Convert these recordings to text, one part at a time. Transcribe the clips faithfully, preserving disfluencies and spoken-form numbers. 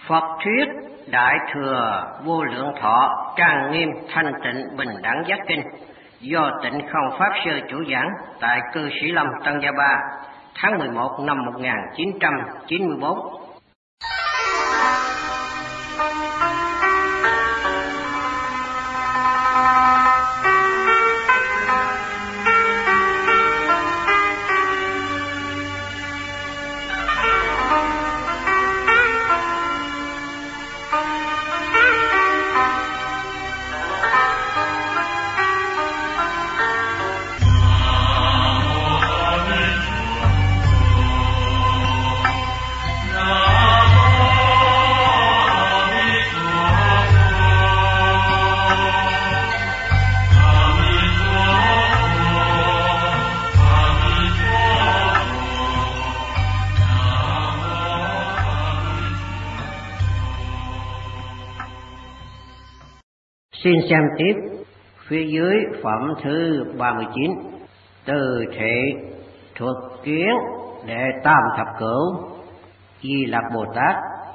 Phật thuyết Đại Thừa Vô Lượng Thọ Trang Nghiêm Thanh Tịnh Bình Đẳng Giác Kinh do Tịnh Không Pháp Sư chủ giảng tại Cư Sĩ Lâm, Tân Gia Ba, tháng mười một năm một nghìn chín trăm chín mươi bốn. Xin xem tiếp phía dưới phẩm thứ ba mươi chín. Từ thị thuật kiến đệ tam thập cửu Di Lặc Bồ Tát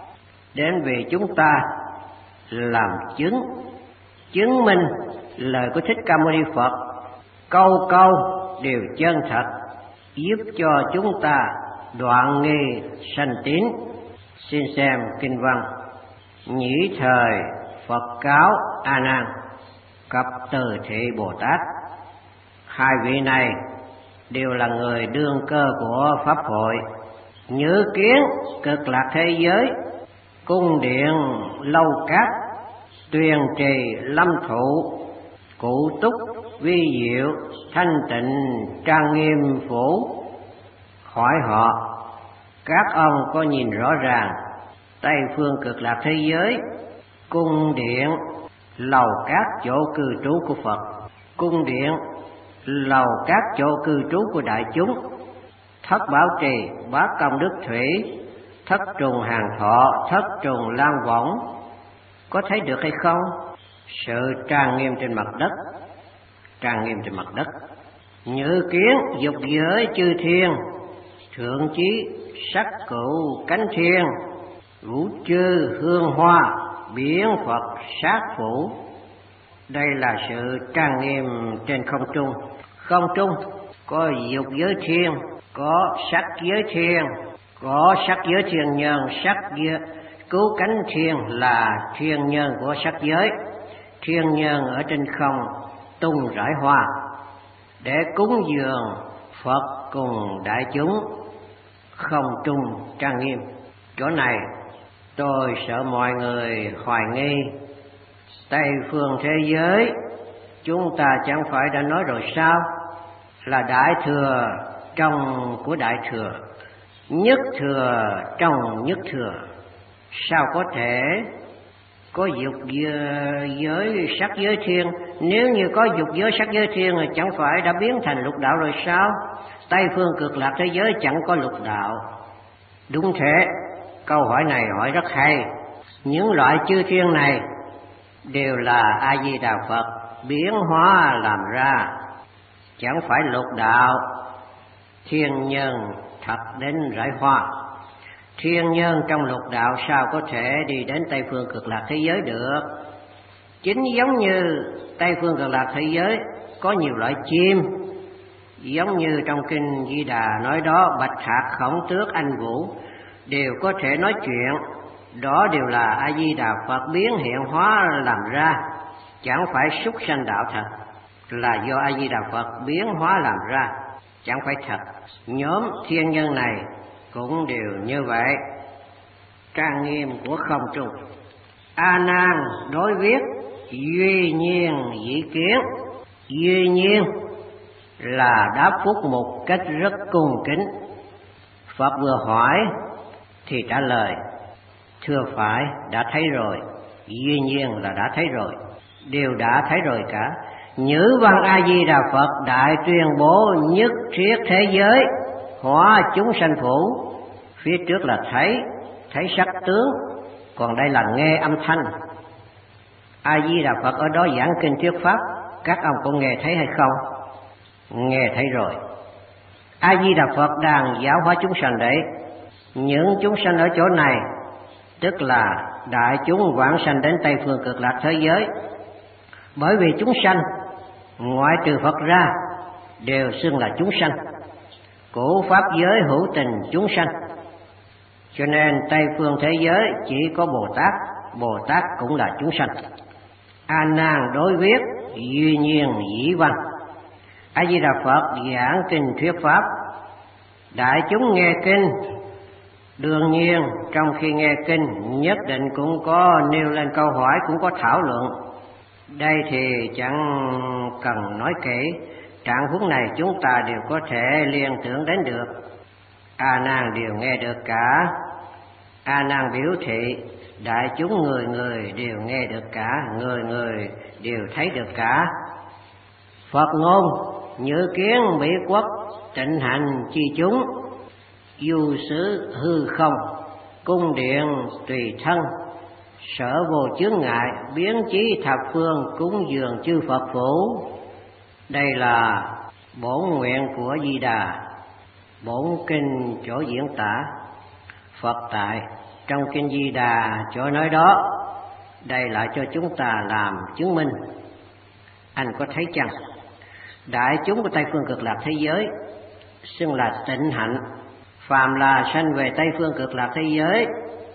đến vì chúng ta làm chứng, chứng minh lời của Thích Ca Mâu Ni Phật câu câu đều chân thật, giúp cho chúng ta đoạn nghi sanh tín. Xin xem kinh văn. Nhĩ thời Phật cáo A Nan cập Từ Thị Bồ Tát. Hai vị này đều là người đương cơ của pháp hội. Nhữ kiến cực lạc thế giới, cung điện lâu cát, tuyền trì lâm thụ, cụ túc vi diệu, thanh tịnh trang nghiêm phủ. Hỏi họ, các ông có nhìn rõ ràng Tây phương cực lạc thế giới, cung điện lầu các chỗ cư trú của Phật, cung điện lầu các chỗ cư trú của đại chúng, thất bảo trì, bát công đức thủy, thất trùng hàng thọ, thất trùng lan võng, có thấy được hay không? Sự trang nghiêm trên mặt đất, trang nghiêm trên mặt đất. Nhữ kiến dục giới chư thiên, thượng chí sắc cửu cánh thiên, vũ chư hương hoa, biển Phật sát phủ. Đây là sự trang nghiêm trên không trung. Không trung có dục giới thiên, có sắc giới thiên, có sắc giới thiên nhân, sắc giới cứu cánh thiên là thiên nhân của sắc giới. Thiên nhân ở trên không tung rải hoa để cúng dường Phật cùng đại chúng. Không trung trang nghiêm. Chỗ này tôi sợ mọi người hoài nghi, Tây phương thế giới chúng ta chẳng phải đã nói rồi sao, là đại thừa trong của đại thừa, nhất thừa trong nhất thừa. Sao có thể có dục giới sắc giới thiên? Nếu như có dục giới sắc giới thiên thì chẳng phải đã biến thành lục đạo rồi sao? Tây phương cực lạc thế giới chẳng có lục đạo. Đúng thế, câu hỏi này hỏi rất hay. Những loại chư thiên này đều là A Di Đà Phật biến hóa làm ra, chẳng phải lục đạo. Thiên nhân thật đến rải hoa. Thiên nhân trong lục đạo sao có thể đi đến Tây phương cực lạc thế giới được? Chính giống như Tây phương cực lạc thế giới có nhiều loại chim, giống như trong kinh Di Đà nói đó, bạch hạc, khổng tước, anh vũ đều có thể nói chuyện. Đó đều là A Di Đà Phật biến hiện hóa làm ra, chẳng phải súc sanh đạo thật, là do A Di Đà Phật biến hóa làm ra, chẳng phải thật. Nhóm thiên nhân này cũng đều như vậy. Trang nghiêm của không trung. A Nan đối viết duy nhiên dĩ kiến. Duy nhiên là đáp phúc một cách rất cung kính. Phật vừa hỏi thì trả lời, thưa phải, đã thấy rồi. Duy nhiên là đã thấy rồi, đều đã thấy rồi cả. Nhữ văn A Di Đà Phật đại tuyên bố nhất thiết thế giới, hóa chúng sanh phủ. Phía trước là thấy, thấy sắc tướng, còn đây là nghe âm thanh. A Di Đà Phật ở đó giảng kinh thuyết pháp, các ông có nghe thấy hay không? Nghe thấy rồi. A Di Đà Phật đang giáo hóa chúng sanh đấy. Những chúng sanh ở chỗ này tức là đại chúng vãng sanh đến Tây Phương Cực Lạc thế giới. Bởi vì chúng sanh ngoại trừ Phật ra đều xưng là chúng sanh, của pháp giới hữu tình chúng sanh, cho nên Tây Phương thế giới chỉ có Bồ Tát, Bồ Tát cũng là chúng sanh. A Nan đối viết duy nhiên dĩ văn. A Di Đà Phật giảng kinh thuyết pháp, đại chúng nghe kinh. Đương nhiên trong khi nghe kinh nhất định cũng có nêu lên câu hỏi, cũng có thảo luận. Đây thì chẳng cần nói kỹ, trạng huống này chúng ta đều có thể liên tưởng đến được. A Nan đều nghe được cả. A Nan biểu thị đại chúng người người đều nghe được cả, người người đều thấy được cả. Phật ngôn như kiến mỹ quốc, tịnh hành chi chúng, du xứ hư không, cung điện tùy thân, sở vô chướng ngại, biến chí thập phương, cúng dường chư Phật phủ. Đây là bổn nguyện của Di Đà, bổn kinh chỗ diễn tả. Phật tại trong kinh Di Đà chỗ nói đó, đây là cho chúng ta làm chứng minh. Anh có thấy chăng? Đại chúng của Tây Phương Cực Lạc thế giới xưng là tịnh hạnh, phàm là sanh về Tây Phương Cực Lạc thế giới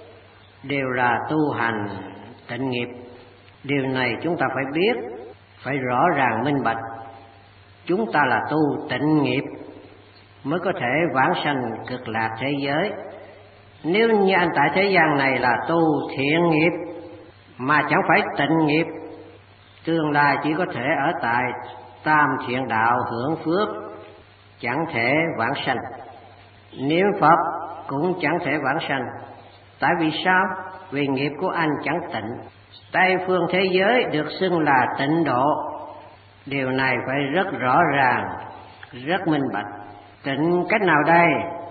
đều là tu hành tịnh nghiệp. Điều này chúng ta phải biết, phải rõ ràng minh bạch. Chúng ta là tu tịnh nghiệp mới có thể vãng sanh Cực Lạc thế giới. Nếu như anh tại thế gian này là tu thiện nghiệp mà chẳng phải tịnh nghiệp, tương lai chỉ có thể ở tại tam thiện đạo hưởng phước, chẳng thể vãng sanh. Niệm Phật cũng chẳng thể vãng sanh. Tại vì sao? Vì nghiệp của anh chẳng tịnh. Tây phương thế giới được xưng là tịnh độ. Điều này phải rất rõ ràng, rất minh bạch. Tịnh cách nào đây?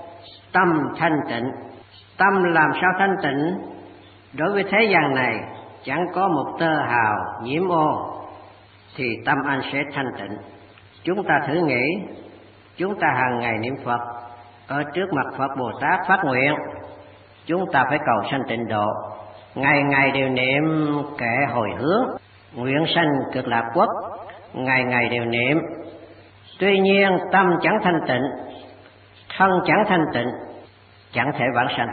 Tâm thanh tịnh. Tâm làm sao thanh tịnh? Đối với thế gian này chẳng có một tơ hào nhiễm ô thì tâm anh sẽ thanh tịnh. Chúng ta thử nghĩ, chúng ta hàng ngày niệm Phật, ở trước mặt Phật Bồ Tát phát nguyện, chúng ta phải cầu sanh tịnh độ, ngày ngày đều niệm kệ hồi hướng, nguyện sanh Cực Lạc quốc, ngày ngày đều niệm. Tuy nhiên tâm chẳng thanh tịnh, thân chẳng thanh tịnh, chẳng thể vãng sanh.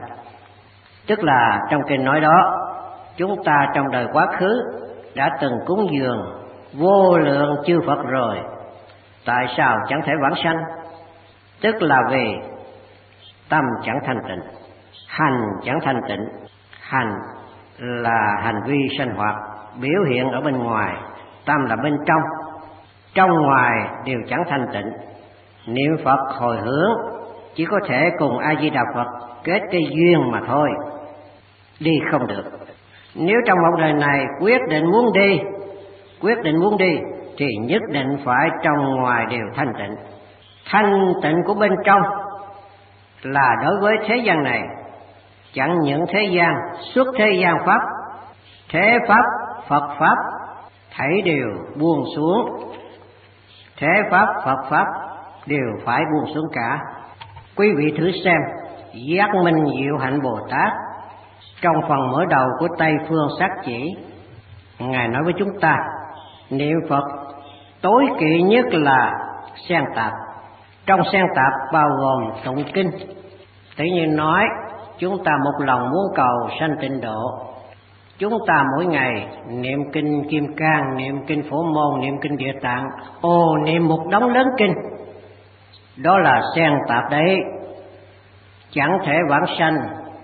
Tức là trong kinh nói đó, chúng ta trong đời quá khứ đã từng cúng dường vô lượng chư Phật rồi, tại sao chẳng thể vãng sanh? Tức là vì tâm chẳng thanh tịnh, hành chẳng thanh tịnh. Hành là hành vi sinh hoạt, biểu hiện ở bên ngoài, tâm là bên trong, trong ngoài đều chẳng thanh tịnh. Niệm Phật hồi hướng chỉ có thể cùng A Di Đà Phật kết cái duyên mà thôi, đi không được. Nếu trong một đời này quyết định muốn đi, quyết định muốn đi thì nhất định phải trong ngoài đều thanh tịnh. Thanh tịnh của bên trong là đối với thế gian này, chẳng những thế gian, xuất thế gian pháp, thế pháp, Phật pháp, thảy đều buông xuống. Thế pháp, Phật pháp đều phải buông xuống cả. Quý vị thử xem, Giác Minh Diệu Hạnh Bồ Tát trong phần mở đầu của Tây Phương Sát Chỉ, Ngài nói với chúng ta, niệm Phật tối kỵ nhất là xen tạp. Trong xen tạp bao gồm tụng kinh. Tự nhiên nói, chúng ta một lòng muốn cầu sanh tịnh độ, chúng ta mỗi ngày niệm kinh Kim Cang, niệm kinh Phổ Môn, niệm kinh Địa Tạng, ồ niệm một đống lớn kinh, đó là xen tạp đấy, chẳng thể vãng sanh.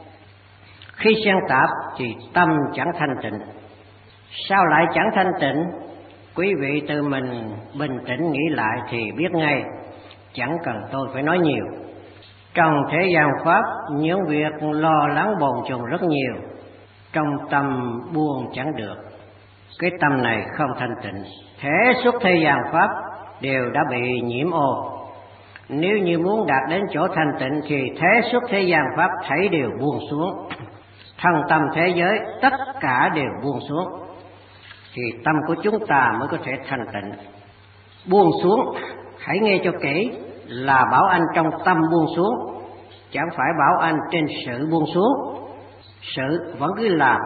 Khi xen tạp thì tâm chẳng thanh tịnh. Sao lại chẳng thanh tịnh? Quý vị tự mình bình tĩnh nghĩ lại thì biết ngay, chẳng cần tôi phải nói nhiều. Trong thế gian pháp, những việc lo lắng bồn chồn rất nhiều, trong tâm buông chẳng được. Cái tâm này không thanh tịnh, thế xuất thế gian pháp đều đã bị nhiễm ô. Nếu như muốn đạt đến chỗ thanh tịnh thì thế xuất thế gian pháp thảy đều buông xuống, thân tâm thế giới tất cả đều buông xuống, thì tâm của chúng ta mới có thể thanh tịnh. Buông xuống, hãy nghe cho kỹ, là bảo anh trong tâm buông xuống, chẳng phải bảo anh trên sự buông xuống. sự vẫn cứ làm.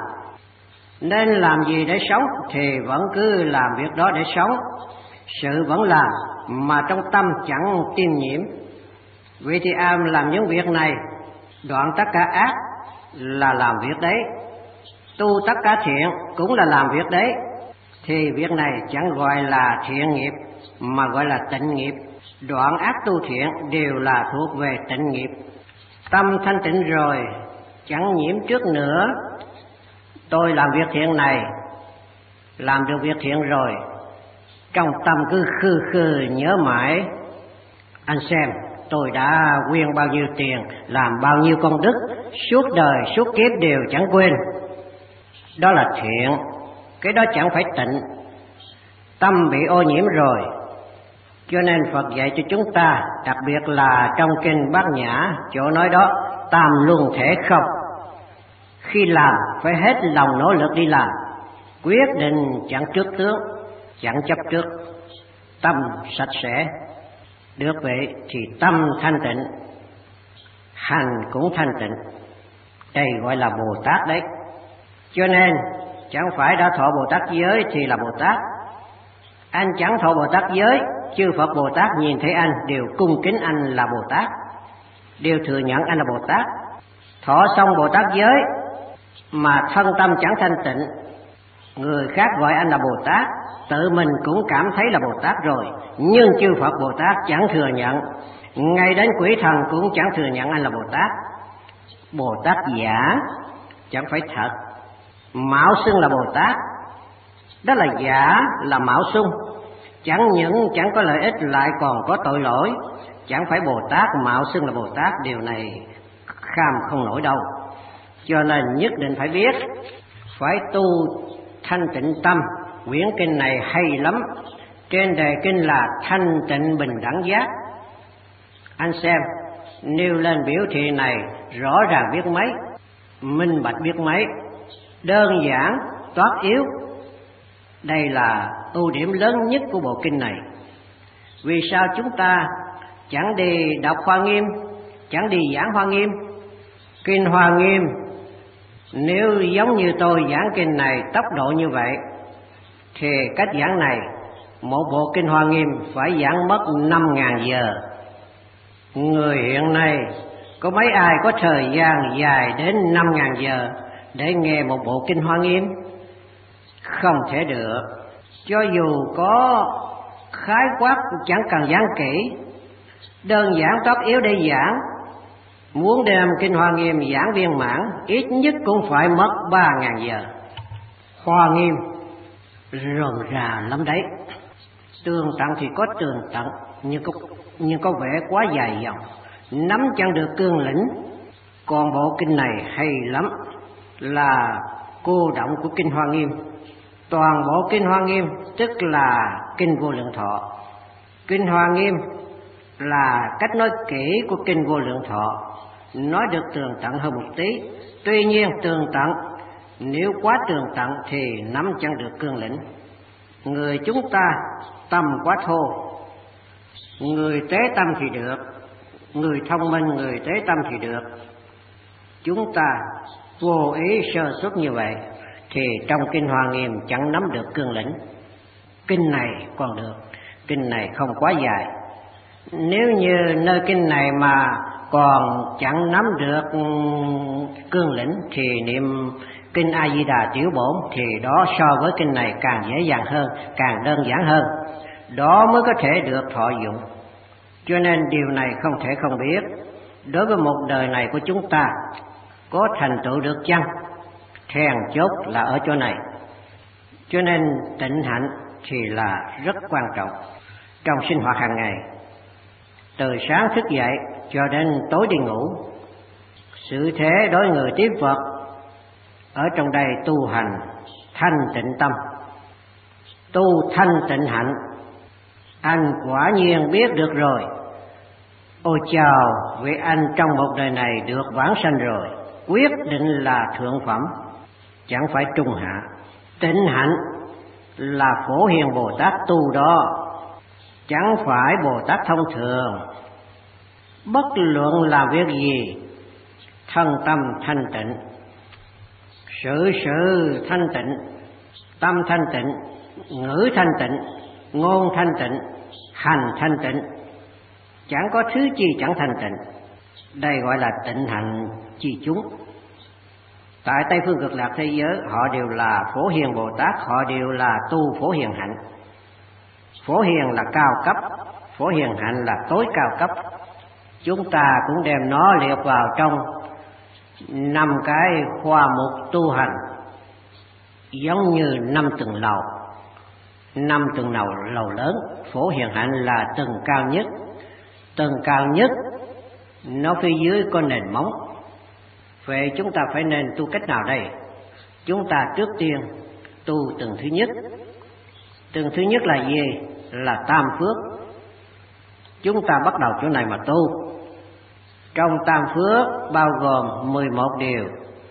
Nên làm gì để sống thì vẫn cứ làm việc đó để sống. Sự vẫn làm mà trong tâm chẳng tiêm nhiễm. Vậy thì ai làm những việc này, đoạn tất cả ác là làm việc đấy, tu tất cả thiện cũng là làm việc đấy, thì việc này chẳng gọi là thiện nghiệp mà gọi là tịnh nghiệp. Đoạn ác tu thiện đều là thuộc về tịnh nghiệp. Tâm thanh tịnh rồi chẳng nhiễm trước nữa. Tôi làm việc thiện này, làm được việc thiện rồi, trong tâm cứ khư khư nhớ mãi. Anh xem tôi đã quyên bao nhiêu tiền, làm bao nhiêu công đức, suốt đời suốt kiếp đều chẳng quên. Đó là thiện, cái đó chẳng phải tịnh. Tâm bị ô nhiễm rồi. Cho nên Phật dạy cho chúng ta, đặc biệt là trong kinh Bát Nhã, chỗ nói đó tam luân thể không. Khi làm phải hết lòng nỗ lực đi làm, quyết định chẳng trước tướng, chẳng chấp trước, tâm sạch sẽ. Được vậy thì tâm thanh tịnh, hành cũng thanh tịnh. Đây gọi là Bồ Tát đấy. Cho nên chẳng phải đã thọ Bồ Tát giới thì là Bồ Tát. Anh chẳng thọ Bồ Tát giới, chư Phật Bồ Tát nhìn thấy anh đều cung kính anh là Bồ Tát, đều thừa nhận anh là Bồ Tát. Thọ xong Bồ Tát giới mà thân tâm chẳng thanh tịnh, người khác gọi anh là Bồ Tát, tự mình cũng cảm thấy là Bồ Tát rồi, nhưng chư Phật Bồ Tát chẳng thừa nhận, ngay đến quỷ thần cũng chẳng thừa nhận anh là Bồ Tát. Bồ Tát giả, chẳng phải thật. Mạo xưng là Bồ Tát, đó là giả, là mạo xưng. Chẳng những chẳng có lợi ích lại còn có tội lỗi. Chẳng phải Bồ Tát mạo xưng là Bồ Tát, điều này kham không nổi đâu. Cho nên nhất định phải biết, phải tu thanh tịnh tâm. Quyển kinh này hay lắm. Trên đề kinh là thanh tịnh bình đẳng giác. Anh xem, nêu lên biểu thị này rõ ràng biết mấy, minh bạch biết mấy, đơn giản toát yếu. Đây là ưu điểm lớn nhất của bộ kinh này. Vì sao chúng ta chẳng đi đọc Hoa Nghiêm, chẳng đi giảng Hoa Nghiêm? Kinh Hoa Nghiêm, nếu giống như tôi giảng kinh này tốc độ như vậy, thì cách giảng này, một bộ kinh Hoa Nghiêm phải giảng mất năm ngàn giờ. Người hiện nay có mấy ai có thời gian dài đến năm ngàn giờ để nghe một bộ kinh Hoa Nghiêm? Không thể được. Cho dù có khái quát chẳng cần giảng kỹ, đơn giản toát yếu để giảng. Muốn đem kinh Hoa Nghiêm giảng viên mãn, ít nhất cũng phải mất ba ngàn giờ. Hoa Nghiêm rườm rà lắm đấy. Tường tận thì có tường tận, nhưng có, nhưng có vẻ quá dài dòng, nắm chẳng được cương lĩnh. Còn bộ kinh này hay lắm, là cô động của kinh Hoa Nghiêm. Toàn bộ kinh Hoa Nghiêm tức là kinh Vô Lượng Thọ. Kinh Hoa Nghiêm là cách nói kỹ của kinh Vô Lượng Thọ, nói được tường tận hơn một tí. Tuy nhiên tường tận, nếu quá tường tận thì nắm chẳng được cương lĩnh. Người chúng ta tâm quá thô, người tế tâm thì được, người thông minh người tế tâm thì được. Chúng ta vô ý sơ suất như vậy thì trong kinh Hoa Nghiêm chẳng nắm được cương lĩnh. Kinh này còn được, kinh này không quá dài. Nếu như nơi kinh này mà còn chẳng nắm được cương lĩnh thì niệm kinh A Di Đà Tiểu Bổn thì đó so với kinh này càng dễ dàng hơn, càng đơn giản hơn. Đó mới có thể được thọ dụng. Cho nên điều này không thể không biết. Đối với một đời này của chúng ta có thành tựu được chăng? Then chốt là ở chỗ này. Cho nên tịnh hạnh thì là rất quan trọng trong sinh hoạt hàng ngày. Từ sáng thức dậy cho đến tối đi ngủ, sự thế đối người tiếp Phật ở trong đây tu hành thanh tịnh tâm, tu thanh tịnh hạnh, anh quả nhiên biết được rồi. Ôi chào, vì anh trong một đời này được vãng sanh rồi, quyết định là thượng phẩm, chẳng phải trung hạ. Tịnh hạnh là Phổ Hiền Bồ Tát tu đó, chẳng phải Bồ Tát thông thường. Bất luận làm việc gì, thân tâm thanh tịnh, sự sự thanh tịnh, tâm thanh tịnh, ngữ thanh tịnh, ngôn thanh tịnh, hành thanh tịnh, chẳng có thứ chi chẳng thanh tịnh. Đây gọi là tịnh hạnh chi chúng. Tại Tây phương cực lạc thế giới, họ đều là Phổ Hiền Bồ Tát, họ đều là tu Phổ Hiền hạnh. Phổ Hiền là cao cấp, Phổ Hiền hạnh là tối cao cấp. Chúng ta cũng đem nó liệt vào trong năm cái khoa mục tu hành, giống như năm tầng lầu. Năm tầng lầu lầu lớn, Phổ Hiền hạnh là tầng cao nhất. Tầng cao nhất nó phía dưới có nền móng. Vậy chúng ta phải nên tu cách nào đây? Chúng ta trước tiên tu tầng thứ nhất. Tầng thứ nhất là gì? Là tam phước. Chúng ta bắt đầu chỗ này mà tu. Trong tam phước bao gồm mười một điều.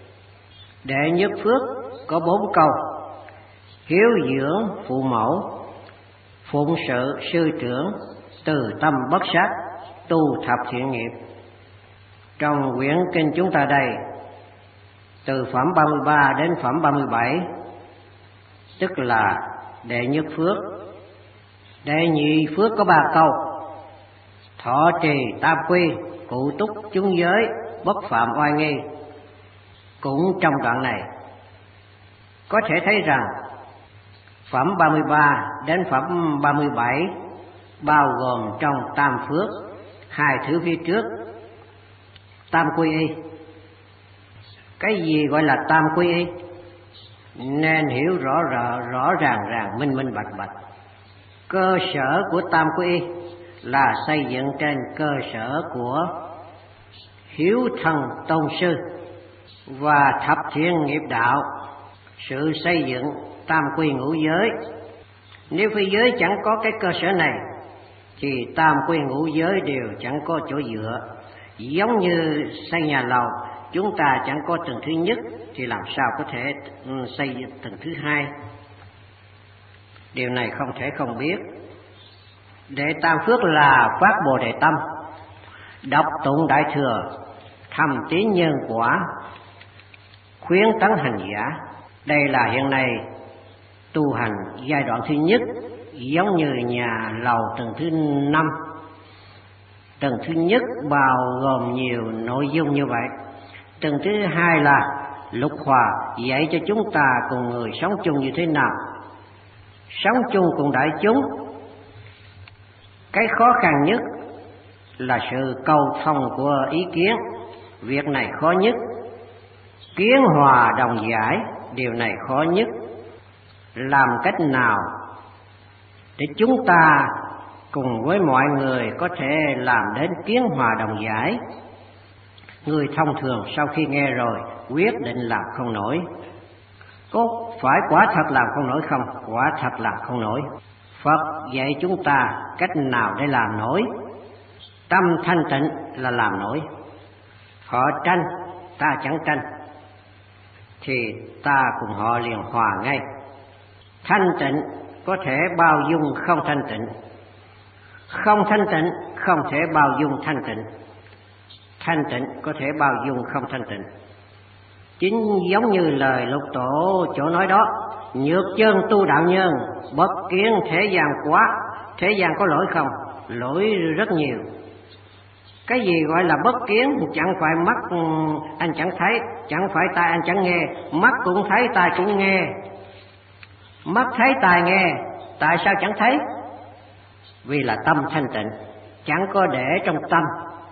Đệ nhất phước có bốn câu: hiếu dưỡng phụ mẫu, phụng sự sư trưởng, từ tâm bất sát, tu thập thiện nghiệp. Trong quyển kinh chúng ta đây, từ phẩm ba mươi ba đến phẩm ba mươi bảy, tức là đệ nhất phước. Đệ nhị phước có ba câu: thọ trì tam quy, cụ túc chúng giới, bất phạm oai nghi. Cũng trong đoạn này có thể thấy rằng phẩm ba mươi ba đến phẩm ba mươi bảy bao gồm trong tam phước hai thứ phía trước: tam quy y. Cái gì gọi là tam quy y? Nên hiểu rõ rõ, rõ ràng ràng, minh minh bạch bạch. Cơ sở của tam quy y là xây dựng trên cơ sở của hiếu thần tôn sư và thập thiện nghiệp đạo. Sự xây dựng tam quy ngũ giới, nếu phi giới chẳng có cái cơ sở này thì tam quy ngũ giới đều chẳng có chỗ dựa. Giống như xây nhà lầu, chúng ta chẳng có tầng thứ nhất thì làm sao có thể xây tầng thứ hai? Điều này không thể không biết. Đệ tam phước là phát Bồ Đề tâm, đọc tụng Đại Thừa, thầm tín nhân quả, khuyến tấn hành giả. Đây là hiện nay tu hành giai đoạn thứ nhất, giống như nhà lầu tầng thứ năm. Tầng thứ nhất bao gồm nhiều nội dung như vậy. Tầng thứ hai là lục hòa, dạy cho chúng ta cùng người sống chung như thế nào, sống chung cùng đại chúng. Cái khó khăn nhất là sự cầu thông của ý kiến, việc này khó nhất. Kiến hòa đồng giải, điều này khó nhất. Làm cách nào để chúng ta cùng với mọi người có thể làm đến kiến hòa đồng giải? Người thông thường sau khi nghe rồi quyết định làm không nổi. Có phải quả thật làm không nổi không? Quả thật làm không nổi. Phật dạy chúng ta cách nào để làm nổi. Tâm thanh tịnh là làm nổi. Họ tranh, ta chẳng tranh, thì ta cùng họ liền hòa ngay. Thanh tịnh có thể bao dung không thanh tịnh, không thanh tịnh không thể bao dung thanh tịnh, thanh tịnh có thể bao dung không thanh tịnh. Chính giống như lời Lục Tổ chỗ nói đó: nhược chân tu đạo nhân, bất kiến thế gian quá. Thế gian có lỗi không? Lỗi rất nhiều. Cái gì gọi là bất kiến? Chẳng phải mắt anh chẳng thấy, chẳng phải tai anh chẳng nghe. Mắt cũng thấy, tai cũng nghe. Mắt thấy, tai nghe, tại sao chẳng thấy? Vì là tâm thanh tịnh, chẳng có để trong tâm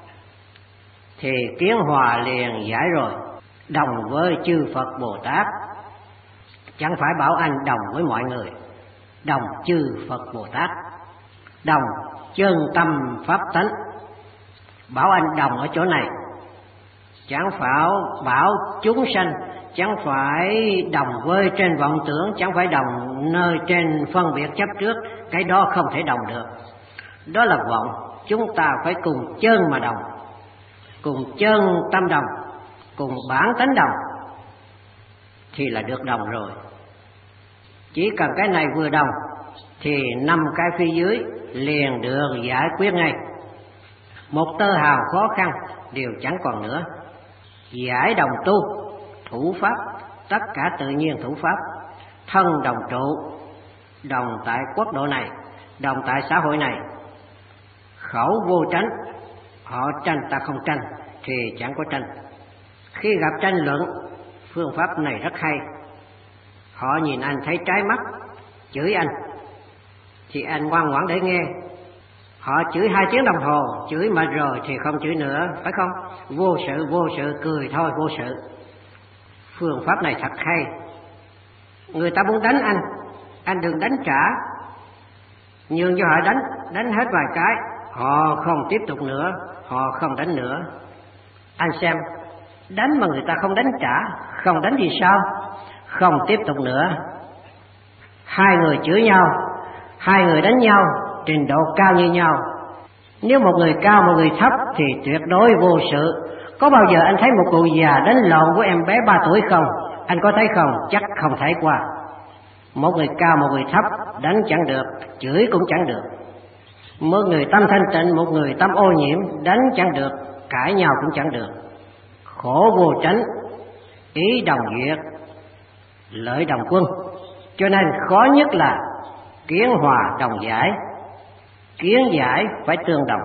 thì kiến hòa liền giải rồi. Đồng với chư Phật Bồ Tát, chẳng phải bảo anh đồng với mọi người, đồng chư Phật Bồ Tát, đồng chân tâm pháp tánh. Bảo anh đồng ở chỗ này, chẳng phải bảo chúng sanh, chẳng phải đồng với trên vọng tưởng, chẳng phải đồng nơi trên phân biệt chấp trước. Cái đó không thể đồng được, đó là vọng. Chúng ta phải cùng chân mà đồng, cùng chân tâm đồng, cùng bản tánh đồng thì là được đồng rồi. Chỉ cần cái này vừa đồng thì năm cái phía dưới liền được giải quyết ngay. Một tơ hào khó khăn đều chẳng còn nữa. Giải đồng tu, thủ pháp, tất cả tự nhiên thủ pháp, thân đồng trụ, đồng tại quốc độ này, đồng tại xã hội này. Khẩu vô tranh, họ tranh ta không tranh thì chẳng có tranh. Khi gặp tranh luận, phương pháp này rất hay. Họ nhìn anh thấy trái mắt, chửi anh thì anh ngoan ngoãn để nghe. Họ chửi hai tiếng đồng hồ, chửi mà rồi thì không chửi nữa, phải không? Vô sự, vô sự, cười thôi, vô sự. Phương pháp này thật hay. Người ta muốn đánh anh, anh đừng đánh trả, nhường cho họ đánh, đánh hết vài cái, họ không tiếp tục nữa, họ không đánh nữa. Anh xem, đánh mà người ta không đánh trả, không đánh gì sao? Không tiếp tục nữa. Hai người chửi nhau, hai người đánh nhau, trình độ cao như nhau. Nếu một người cao một người thấp thì tuyệt đối vô sự. Có bao giờ anh thấy một cụ già đánh lộn với em bé ba tuổi không? Anh có thấy không? Chắc không thấy qua. Một người cao một người thấp đánh chẳng được, chửi cũng chẳng được. Một người tâm thanh tịnh, một người tâm ô nhiễm, đánh chẳng được, cãi nhau cũng chẳng được. Khổ vô tránh, ý đồng duyệt, lợi đồng quân. Cho nên khó nhất là kiến hòa đồng giải. Kiến giải phải tương đồng.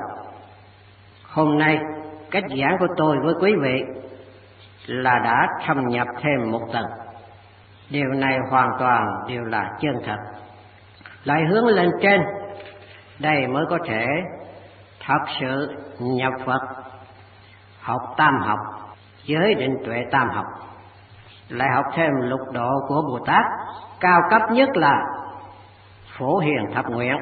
Hôm nay cách giảng của tôi với quý vị là đã thâm nhập thêm một tầng. Điều này hoàn toàn đều là chân thật. Lại hướng lên trên, đây mới có thể thật sự nhập Phật, học tam học, giới định tuệ tam học. Lại học thêm lục độ của Bồ Tát, cao cấp nhất là Phổ Hiền Thập Nguyện.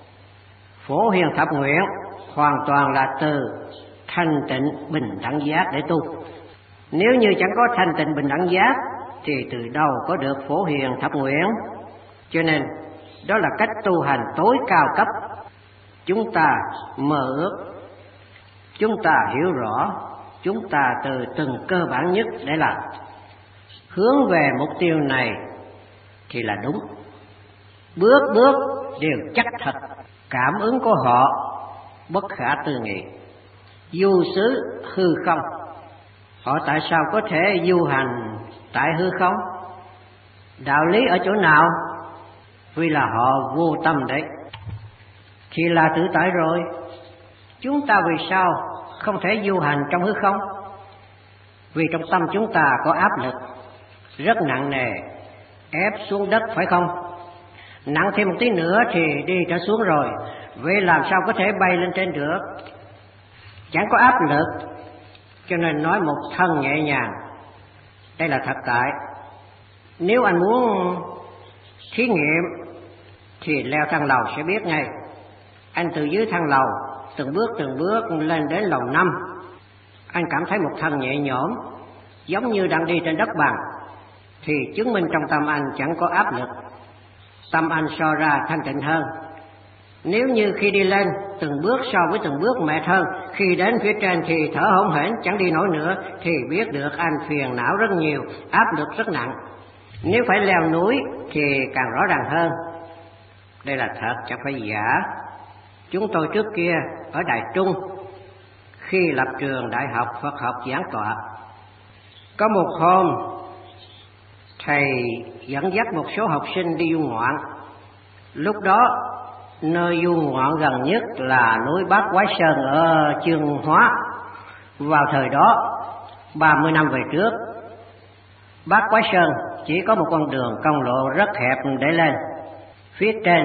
Phổ Hiền Thập Nguyện hoàn toàn là từ thanh tịnh bình đẳng giác để tu. Nếu như chẳng có thanh tịnh bình đẳng giác thì từ đâu có được Phổ Hiền Thập Nguyện. Cho nên đó là cách tu hành tối cao cấp. Chúng ta mơ ước, chúng ta hiểu rõ, chúng ta từ từng cơ bản nhất để làm. Hướng về mục tiêu này thì là đúng. Bước bước đều chắc thật. Cảm ứng của họ bất khả tư nghị. Du xứ hư không. Họ tại sao có thể du hành tại hư không? Đạo lý ở chỗ nào? Vì là họ vô tâm đấy. Thì là tự tại rồi. Chúng ta vì sao không thể du hành trong hư không? Vì trong tâm chúng ta có áp lực rất nặng nề, ép xuống đất, phải không? Nặng thêm một tí nữa thì đi trở xuống rồi. Vậy làm sao có thể bay lên trên được? Chẳng có áp lực. Cho nên nói một thân nhẹ nhàng. Đây là thật tại. Nếu anh muốn thí nghiệm thì leo thang lầu sẽ biết ngay. Anh từ dưới thang lầu từng bước từng bước lên đến lầu năm, anh cảm thấy một thân nhẹ nhõm, giống như đang đi trên đất bằng, thì chứng minh trong tâm anh chẳng có áp lực. Tâm anh so ra thanh tịnh hơn. Nếu như khi đi lên từng bước so với từng bước mệt hơn, khi đến phía trên thì thở hổn hển chẳng đi nổi nữa, thì biết được anh phiền não rất nhiều, áp lực rất nặng. Nếu phải leo núi thì càng rõ ràng hơn. Đây là thật, chẳng phải giả. Chúng tôi trước kia ở Đài Trung, khi lập trường Đại học Phật học giảng tọa, có một hôm thầy dẫn dắt một số học sinh đi du ngoạn. Lúc đó nơi du ngoạn gần nhất là núi Bát Quái Sơn ở Chương Hóa. Vào thời đó ba mươi năm về trước, Bát Quái Sơn chỉ có một con đường công lộ rất hẹp để lên. Phía trên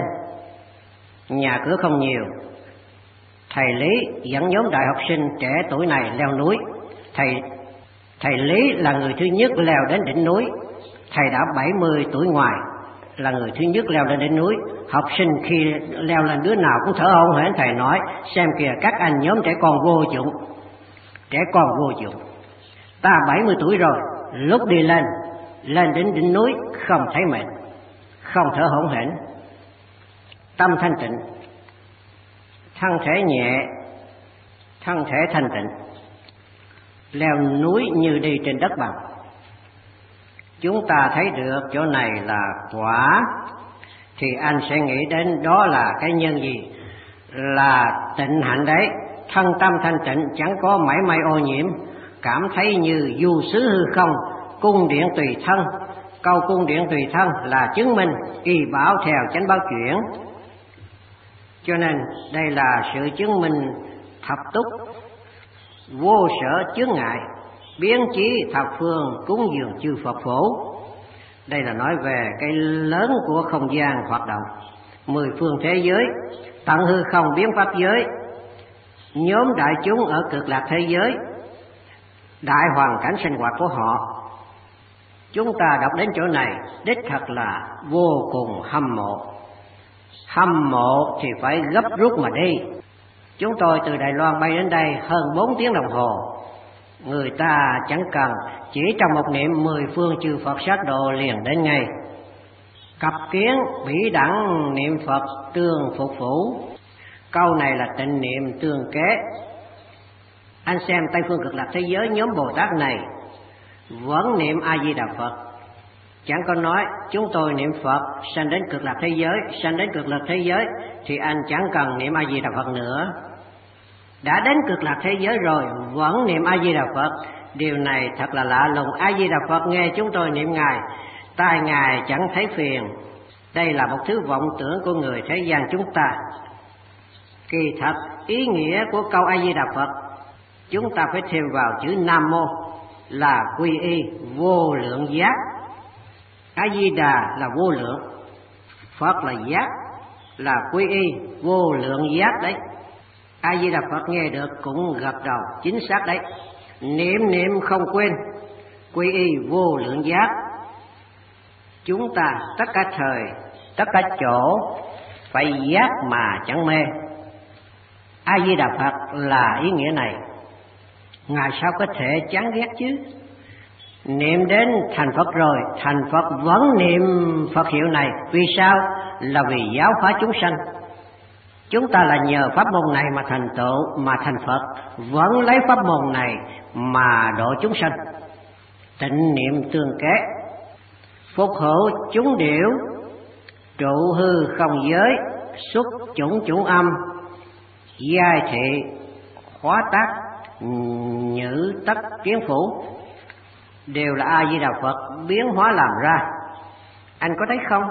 nhà cửa không nhiều. Thầy Lý dẫn nhóm đại học sinh trẻ tuổi này leo núi. Thầy thầy Lý là người thứ nhất leo đến đỉnh núi. Thầy đã bảy mươi tuổi ngoài, là người thứ nhất leo lên đỉnh núi. Học sinh khi leo lên đứa nào cũng thở hổn hển. Thầy nói: xem kìa các anh, nhóm trẻ con vô dụng, trẻ con vô dụng. Ta bảy mươi tuổi rồi, lúc đi lên lên đến đỉnh núi không thấy mệt, không thở hổn hển, tâm thanh tịnh, thân thể nhẹ, thân thể thanh tịnh, leo núi như đi trên đất bằng. Chúng ta thấy được chỗ này là quả, thì anh sẽ nghĩ đến đó là cái nhân gì? Là tịnh hạnh đấy. Thân tâm thanh tịnh, chẳng có mảy may ô nhiễm, cảm thấy như du xứ hư không, cung điện tùy thân, câu cung điện tùy thân là chứng minh y bảo theo chánh báo chuyển. Cho nên đây là sự chứng minh thập túc, vô sở chướng ngại, biến chí thập phương cúng dường chư Phật phổ. Đây là nói về cái lớn của không gian hoạt động, mười phương thế giới, tận hư không biến pháp giới, nhóm đại chúng ở cực lạc thế giới, đại hoàn cảnh sinh hoạt của họ. Chúng ta đọc đến chỗ này đích thật là vô cùng hâm mộ. Hâm mộ thì phải gấp rút mà đi. Chúng tôi từ Đài Loan bay đến đây hơn bốn tiếng đồng hồ. Người ta chẳng cần, chỉ trong một niệm mười phương chư Phật sát độ liền đến ngay. Cặp kiến bỉ đẳng niệm Phật tương phục phủ. Câu này là tịnh niệm tương kế. Anh xem Tây phương cực lạc thế giới nhóm Bồ Tát này vẫn niệm A Di Đà Phật, chẳng có nói chúng tôi niệm Phật sanh đến cực lạc thế giới, sanh đến cực lạc thế giới thì anh chẳng cần niệm A Di Đà Phật nữa. Đã đến cực lạc thế giới rồi vẫn niệm A Di Đà Phật, điều này thật là lạ lùng. A Di Đà Phật nghe chúng tôi niệm ngài, tai ngài chẳng thấy phiền. Đây là một thứ vọng tưởng của người thế gian chúng ta. Kỳ thật ý nghĩa của câu A Di Đà Phật chúng ta phải thêm vào chữ Nam Mô là quy y vô lượng giác. A Di Đà là vô lượng, Phật là giác, là quy y vô lượng giác đấy. A Di Đà Phật nghe được cũng gật đầu, chính xác đấy. Niệm niệm không quên, quy y vô lượng giác. Chúng ta tất cả thời, tất cả chỗ phải giác mà chẳng mê. A Di Đà Phật là ý nghĩa này. Ngài sao có thể chán ghét chứ? Niệm đến thành Phật rồi, thành Phật vẫn niệm Phật hiệu này. Vì sao? Là vì giáo hóa chúng sanh. Chúng ta là nhờ pháp môn này mà thành tựu, mà thành Phật vẫn lấy pháp môn này mà độ chúng sanh. Tịnh niệm tương kế, phục hộ chúng điểu, trụ hư không giới, xuất chủng chủng âm, giai thị, khóa tác, nhữ tất kiến phủ, đều là A Di Đà Phật biến hóa làm ra. Anh có thấy không?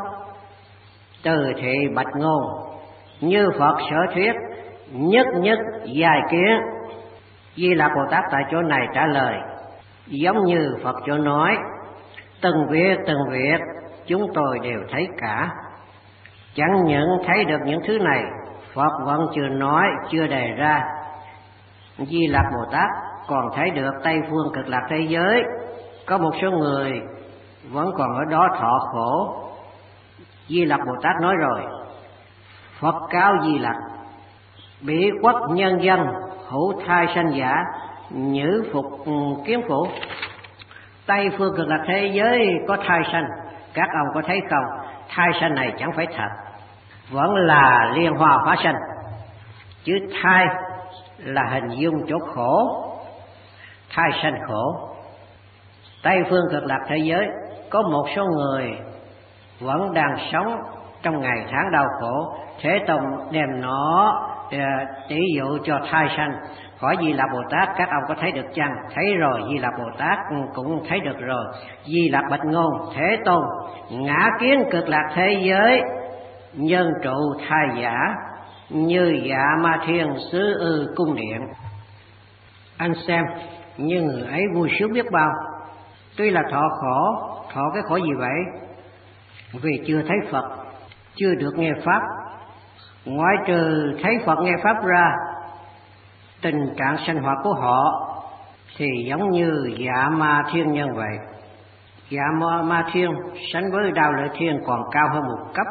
Từ thị bạch ngôn, như Phật sở thuyết, nhất nhất dài kiến. Di Lặc Bồ Tát tại chỗ này trả lời giống như Phật chỗ nói, từng việc từng việc chúng tôi đều thấy cả. Chẳng những thấy được những thứ này, Phật vẫn chưa nói, chưa đề ra. Di Lặc Bồ Tát còn thấy được Tây phương cực lạc thế giới có một số người vẫn còn ở đó thọ khổ. Di Lặc Bồ Tát nói rồi, Phật cáo Di Lặc, bị quốc nhân dân hữu thai sanh giả, nhữ phục kiến phủ. Tây phương cực lạc thế giới có thai sanh, các ông có thấy không? Thai sanh này chẳng phải thật, vẫn là liên hoa hóa sanh. Chứ thai là hình dung chỗ khổ, thai sanh khổ. Tây phương cực lạc thế giới có một số người vẫn đang sống trong ngày tháng đau khổ. Thế Tông đem nó tỷ dụ cho thai sanh. Hỏi Di Lặc Bồ Tát, các ông có thấy được chăng? Thấy rồi. Di Lặc Bồ Tát cũng thấy được rồi. Di Lặc bạch ngôn, Thế Tôn ngã kiến cực lạc thế giới, nhân trụ thai giả, như dạ ma thiên xứ ư cung điện. Anh xem, như người ấy vui sướng biết bao. Tuy là thọ khổ, thọ cái khổ gì vậy? Vì chưa thấy Phật, chưa được nghe Pháp. Ngoại trừ thấy Phật nghe Pháp ra, tình trạng sinh hoạt của họ thì giống như dạ ma thiên nhân vậy. Dạ ma, ma thiên sánh với Đao Lợi Thiên còn cao hơn một cấp,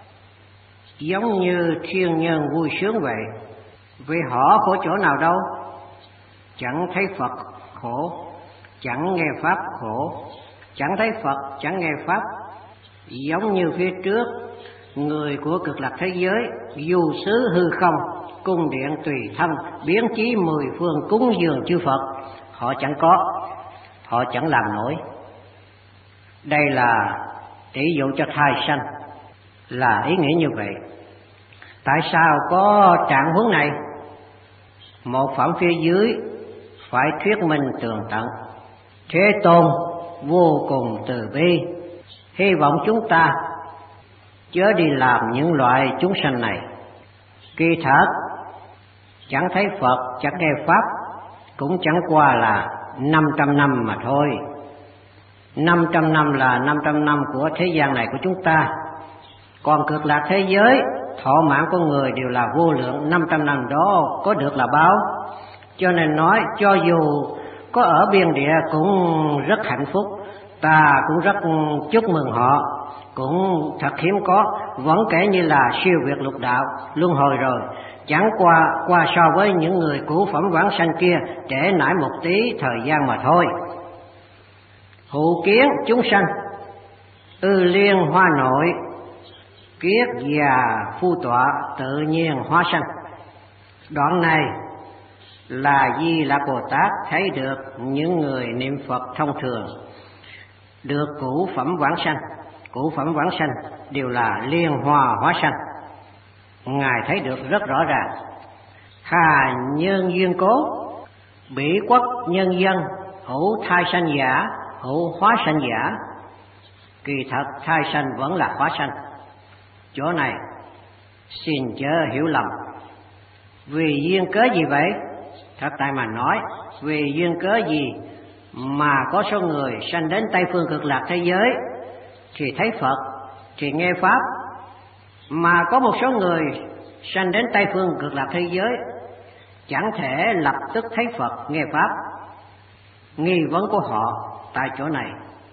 giống như thiên nhân vui sướng vậy. Vì họ khổ chỗ nào đâu? Chẳng thấy Phật khổ, chẳng nghe Pháp khổ. Chẳng thấy Phật, chẳng nghe Pháp. Giống như phía trước, người của cực lạc thế giới du xứ hư không, cung điện tùy thân, biến chí mười phương cúng dường chư Phật. Họ chẳng có, họ chẳng làm nổi. Đây là tỷ dụ cho thai sanh, là ý nghĩa như vậy. Tại sao có trạng huống này? Một phẩm phía dưới phải thuyết minh tường tận. Thế Tôn vô cùng từ bi, Hy vọng chúng ta chớ đi làm những loại chúng sanh này. Kỳ thật chẳng thấy Phật, chẳng nghe Pháp, cũng chẳng qua là năm trăm năm mà thôi. Năm trăm năm là năm trăm năm của thế gian này của chúng ta, còn cực lạc thế giới thọ mạng của người đều là vô lượng, năm trăm năm đó có được là bao. Cho nên nói cho dù có ở biên địa cũng rất hạnh phúc, ta cũng rất chúc mừng họ, cũng thật hiếm có, vẫn kể như là siêu việt lục đạo luân hồi rồi, chẳng qua qua so với những người cũ phẩm vãng sanh kia trễ nải một tí thời gian mà thôi. Hữu kiến chúng sanh, ư liên hoa nội, kiết già phu tọa, tự nhiên hóa sanh. Đoạn này là Di Lặc Bồ Tát thấy được những người niệm Phật thông thường được cũ phẩm vãng sanh, cũ phẩm vãng sanh đều là liên hoa hóa sanh. Ngài thấy được rất rõ ràng. Hà nhân duyên cố, bỉ quốc nhân dân, hữu thai sanh giả, hữu hóa sanh giả. Kỳ thật thai sanh vẫn là hóa sanh. Chỗ này xin chớ hiểu lầm. Vì duyên cớ gì vậy? Thật tại mà nói, vì duyên cớ gì mà có số người sanh đến Tây phương cực lạc thế giới thì thấy Phật, thì nghe Pháp, mà có một số người sanh đến Tây phương cực lạc thế giới chẳng thể lập tức thấy Phật nghe Pháp? Nghi vấn của họ tại chỗ này.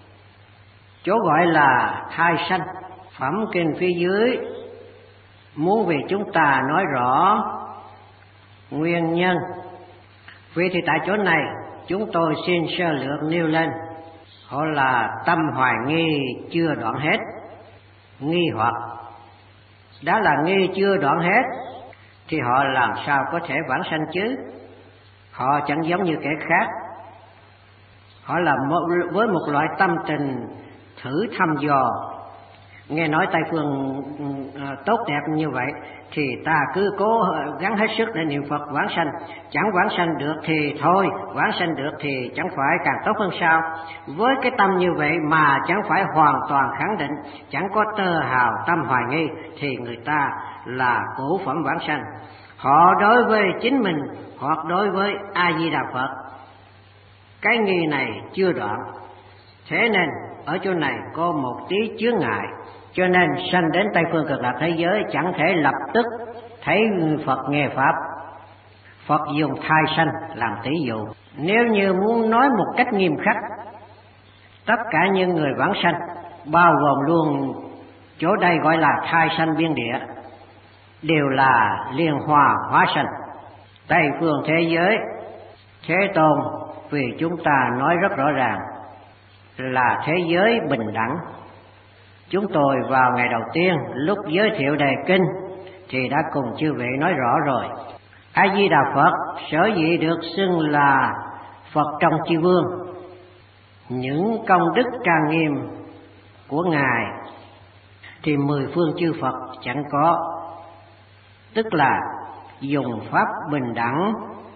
Chỗ gọi là thai sanh, phẩm kinh phía dưới muốn vì chúng ta nói rõ nguyên nhân. Vì thì tại chỗ này chúng tôi xin sơ lược nêu lên, họ là tâm hoài nghi chưa đoạn hết. Nghi hoặc đã là nghi chưa đoạn hết thì họ làm sao có thể vãng sanh chứ? Họ chẳng giống như kẻ khác. Họ là với một loại tâm tình thử thăm dò. Nghe nói Tây phương tốt đẹp như vậy thì ta cứ cố gắng hết sức để niệm Phật vãng sanh. Chẳng vãng sanh được thì thôi, vãng sanh được thì chẳng phải càng tốt hơn sao? Với cái tâm như vậy mà chẳng phải hoàn toàn khẳng định, chẳng có tơ hào tâm hoài nghi, thì người ta là cũ phẩm vãng sanh. Họ đối với chính mình hoặc đối với A Di Đà Phật, cái nghi này chưa đoạn. Thế nên ở chỗ này có một tí chướng ngại, cho nên sanh đến Tây phương cực lạc thế giới chẳng thể lập tức thấy Phật nghe Pháp. Phật dùng thai sanh làm tỷ dụ. Nếu như muốn nói một cách nghiêm khắc, tất cả những người vãng sanh, bao gồm luôn chỗ đây gọi là thai sanh biên địa, đều là liên hoa hóa sanh. Tây phương thế giới, Thế Tôn vì chúng ta nói rất rõ ràng là thế giới bình đẳng. Chúng tôi vào ngày đầu tiên lúc giới thiệu đề kinh thì đã cùng chư vị nói rõ rồi. A Di Đà Phật sở dĩ được xưng là Phật trong chư vương, những công đức trang nghiêm của Ngài thì mười phương chư Phật chẳng có. Tức là dùng pháp bình đẳng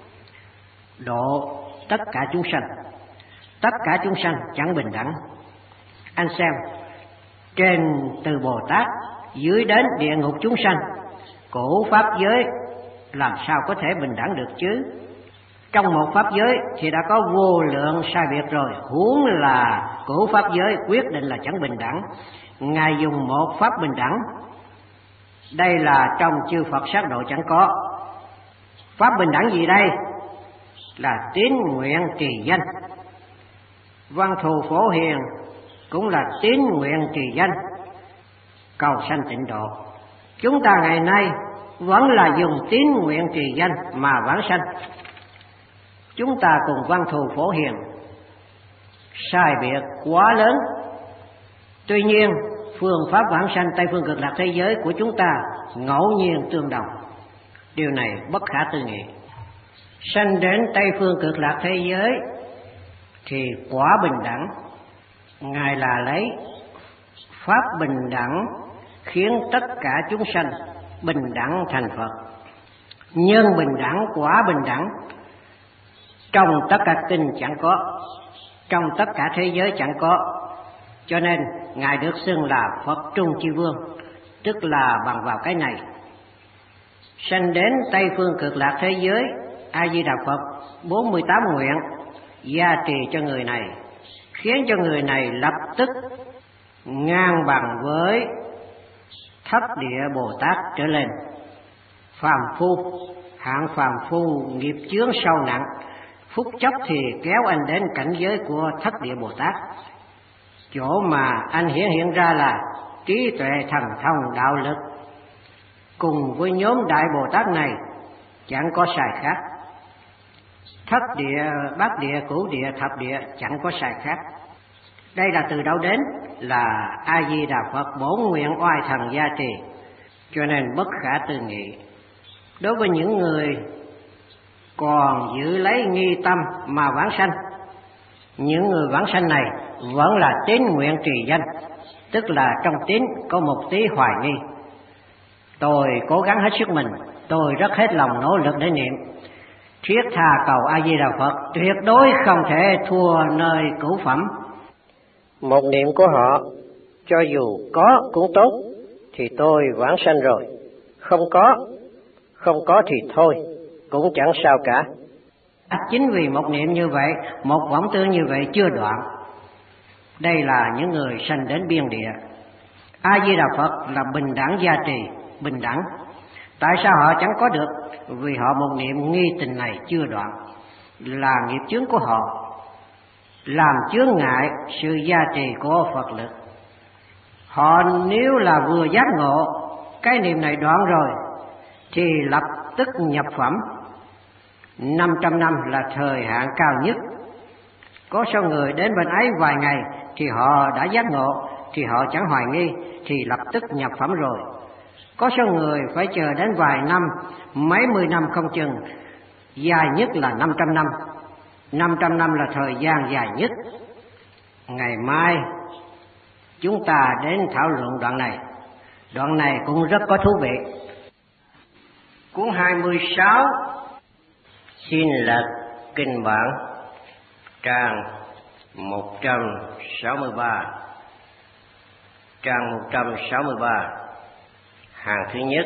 độ tất cả chúng sanh. Tất cả chúng sanh chẳng bình đẳng. Anh xem, trên từ Bồ Tát dưới đến địa ngục chúng sanh, cổ pháp giới làm sao có thể bình đẳng được chứ? Trong một pháp giới thì đã có vô lượng sai biệt rồi, huống là cổ pháp giới quyết định là chẳng bình đẳng. Ngài dùng một pháp bình đẳng. Đây là trong chư Phật sát độ chẳng có. Pháp bình đẳng gì đây? Là tín nguyện trì danh. Văn thù phổ hiền cũng là tín nguyện trì danh, cầu sanh tịnh độ. Chúng ta ngày nay vẫn là dùng tín nguyện trì danh mà vãng sanh. Chúng ta cùng văn thù phổ hiền sai biệt quá lớn. Tuy nhiên phương pháp vãng sanh Tây phương cực lạc thế giới của chúng ta ngẫu nhiên tương đồng. Điều này bất khả tư nghị. Sanh đến Tây phương cực lạc thế giới thì quả bình đẳng. Ngài là lấy pháp bình đẳng khiến tất cả chúng sanh bình đẳng thành Phật. Nhân bình đẳng, quả bình đẳng trong tất cả kinh chẳng có, trong tất cả thế giới chẳng có. Cho nên Ngài được xưng là Phật Trung Chi Vương, tức là bằng vào cái này. Sanh đến Tây Phương Cực Lạc thế giới, A Di Đà Phật bốn mươi tám nguyện gia trì cho người này, khiến cho người này lập tức ngang bằng với thất địa Bồ Tát trở lên. Phàm phu, hạng phàm phu nghiệp chướng sâu nặng, phút chốc thì kéo anh đến cảnh giới của thất địa Bồ Tát. Chỗ mà anh hiện hiện ra là trí tuệ thần thông đạo lực, cùng với nhóm đại Bồ Tát này chẳng có sai khác. Thất địa, bát địa, cửu địa, thập địa chẳng có sai khác. Đây là từ đâu đến? Là A Di Đà Phật bổn nguyện oai thần gia trì, cho nên bất khả tư nghị. Đối với những người còn giữ lấy nghi tâm mà vãng sanh, những người vãng sanh này vẫn là tín nguyện trì danh, tức là trong tín có một tí hoài nghi. Tôi cố gắng hết sức mình, tôi rất hết lòng nỗ lực để niệm, thiết tha cầu A Di Đà Phật, tuyệt đối không thể thua nơi cửu phẩm. Một niệm của họ, cho dù có cũng tốt, thì tôi vãng sanh rồi. Không có, không có thì thôi, cũng chẳng sao cả. À, chính vì một niệm như vậy, một vọng tư như vậy chưa đoạn. Đây là những người sanh đến biên địa. A Di Đà Phật là bình đẳng gia trì, bình đẳng. Tại sao họ chẳng có được? Vì họ một niệm nghi tình này chưa đoạn, là nghiệp chướng của họ, làm chướng ngại sự gia trì của Phật lực. Họ nếu là vừa giác ngộ cái niệm này đoạn rồi thì lập tức nhập phẩm. Năm trăm năm là thời hạn cao nhất. Có số người đến bên ấy vài ngày thì họ đã giác ngộ, thì họ chẳng hoài nghi, thì lập tức nhập phẩm rồi. Có số người phải chờ đến vài năm, mấy mươi năm không chừng, dài nhất là năm trăm năm. Năm trăm năm là thời gian dài nhất. Ngày mai chúng ta đến thảo luận đoạn này. Đoạn này cũng rất có thú vị. Cuốn hai mươi sáu, xin lật kinh bản, trang một trăm sáu mươi ba. Trang một trăm sáu mươi ba, hàng thứ nhất,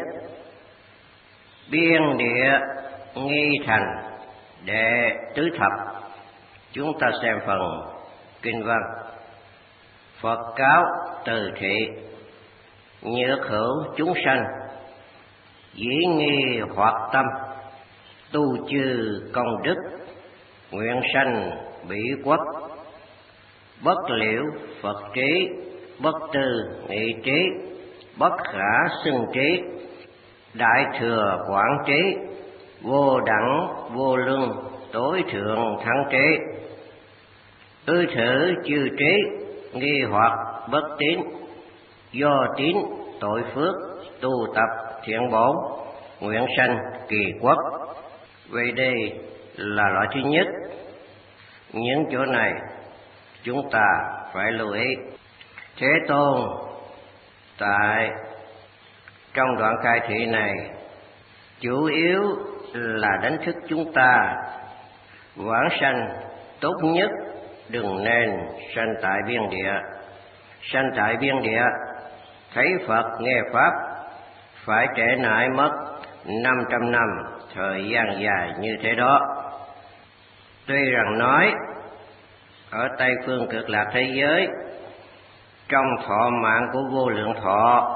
biên địa nghi thành đệ tứ thập. Chúng ta xem phần kinh văn. Phật cáo từ thị, nhược hữu chúng sanh, dĩ nghi hoạt tâm, tu chư công đức, nguyện sanh bỉ quốc. Bất liễu Phật trí, bất tư nghị trí, bất khả xưng trí, đại thừa quảng trí, vô đẳng vô lương, tối thượng thắng trí. Ư thử chư trí, nghi hoặc bất tín, do tín tội phước, tu tập thiện bổn, nguyện sanh kỳ quốc. Vậy đây là loại thứ nhất. Những chỗ này chúng ta phải lưu ý. Thế Tôn tại trong đoạn khai thị này chủ yếu là đánh thức chúng ta vãng sanh tốt nhất đừng nên sanh tại biên địa. Sanh tại biên địa thấy Phật nghe Pháp phải trễ nải mất năm trăm năm, thời gian dài như thế đó. Tuy rằng nói ở Tây Phương Cực Lạc thế giới, trong thọ mạng của vô lượng thọ,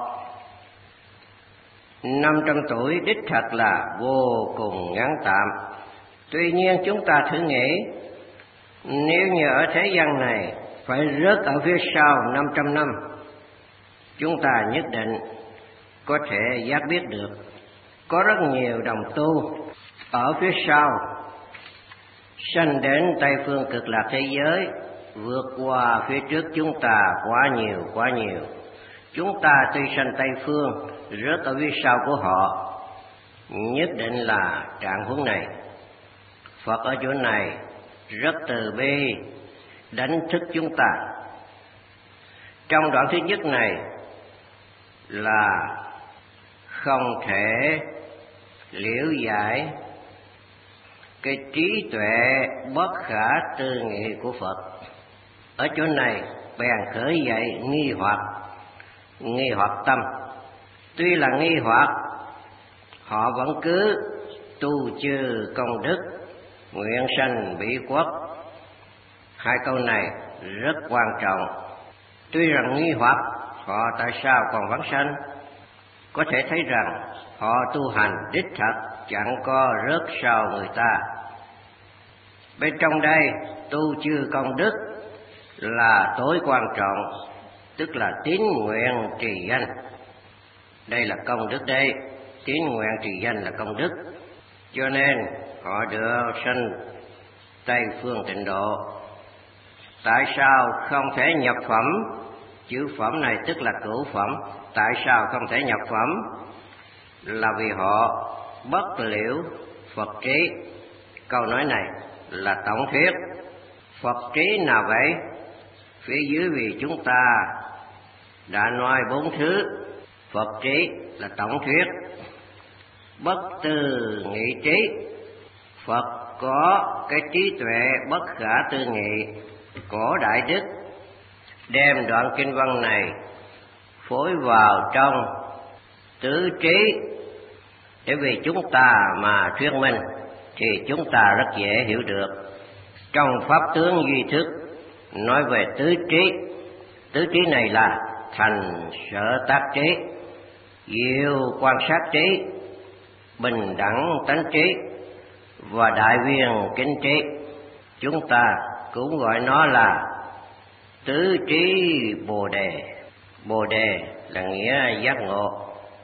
năm trăm tuổi đích thật là vô cùng ngắn tạm. Tuy nhiên chúng ta thử nghĩ, nếu như ở thế gian này phải rớt ở phía sau năm trăm năm, chúng ta nhất định có thể giác biết được. Có rất nhiều đồng tu ở phía sau sanh đến Tây Phương Cực Lạc thế giới, vượt qua phía trước chúng ta quá nhiều quá nhiều. Chúng ta tuy sanh Tây Phương, rớt ở phía sau của họ, nhất định là trạng huống này. Phật ở chỗ này rất từ bi đánh thức chúng ta. Trong đoạn thứ nhất này là không thể liễu giải cái trí tuệ bất khả tư nghị của Phật. Ở chỗ này bèn khởi dậy nghi hoặc, nghi hoặc tâm. Tuy là nghi hoặc, họ vẫn cứ tu chư công đức, nguyện sanh bị quốc. Hai câu này rất quan trọng. Tuy rằng nghi hoặc, họ tại sao còn vãng sanh? Có thể thấy rằng họ tu hành đích thật chẳng có rớt sau người ta. Bên trong đây, tu chư công đức là tối quan trọng, tức là tín nguyện trì danh. Đây là công đức đây, tín nguyện trì danh là công đức. Cho nên họ được sanh Tây phương Tịnh Độ. Tại sao không thể nhập phẩm? Chữ phẩm này tức là cửu phẩm. Tại sao không thể nhập phẩm? Là vì họ bất liễu Phật trí. Câu nói này là tổng thuyết. Phật trí nào vậy? Phía dưới vì chúng ta đã nói bốn thứ. Phật trí là tổng thuyết. Bất tư nghị trí. Phật có cái trí tuệ bất khả tư nghị. Cổ đại đức đem đoạn kinh văn này phối vào trong tứ trí để vì chúng ta mà thuyết minh thì chúng ta rất dễ hiểu được. Trong pháp tướng duy thức nói về tứ trí. Tứ trí này là thành sở tác trí, diệu quan sát trí, bình đẳng tánh trí và đại viên kính trí. Chúng ta cũng gọi nó là tứ trí Bồ Đề. Bồ Đề là nghĩa giác ngộ.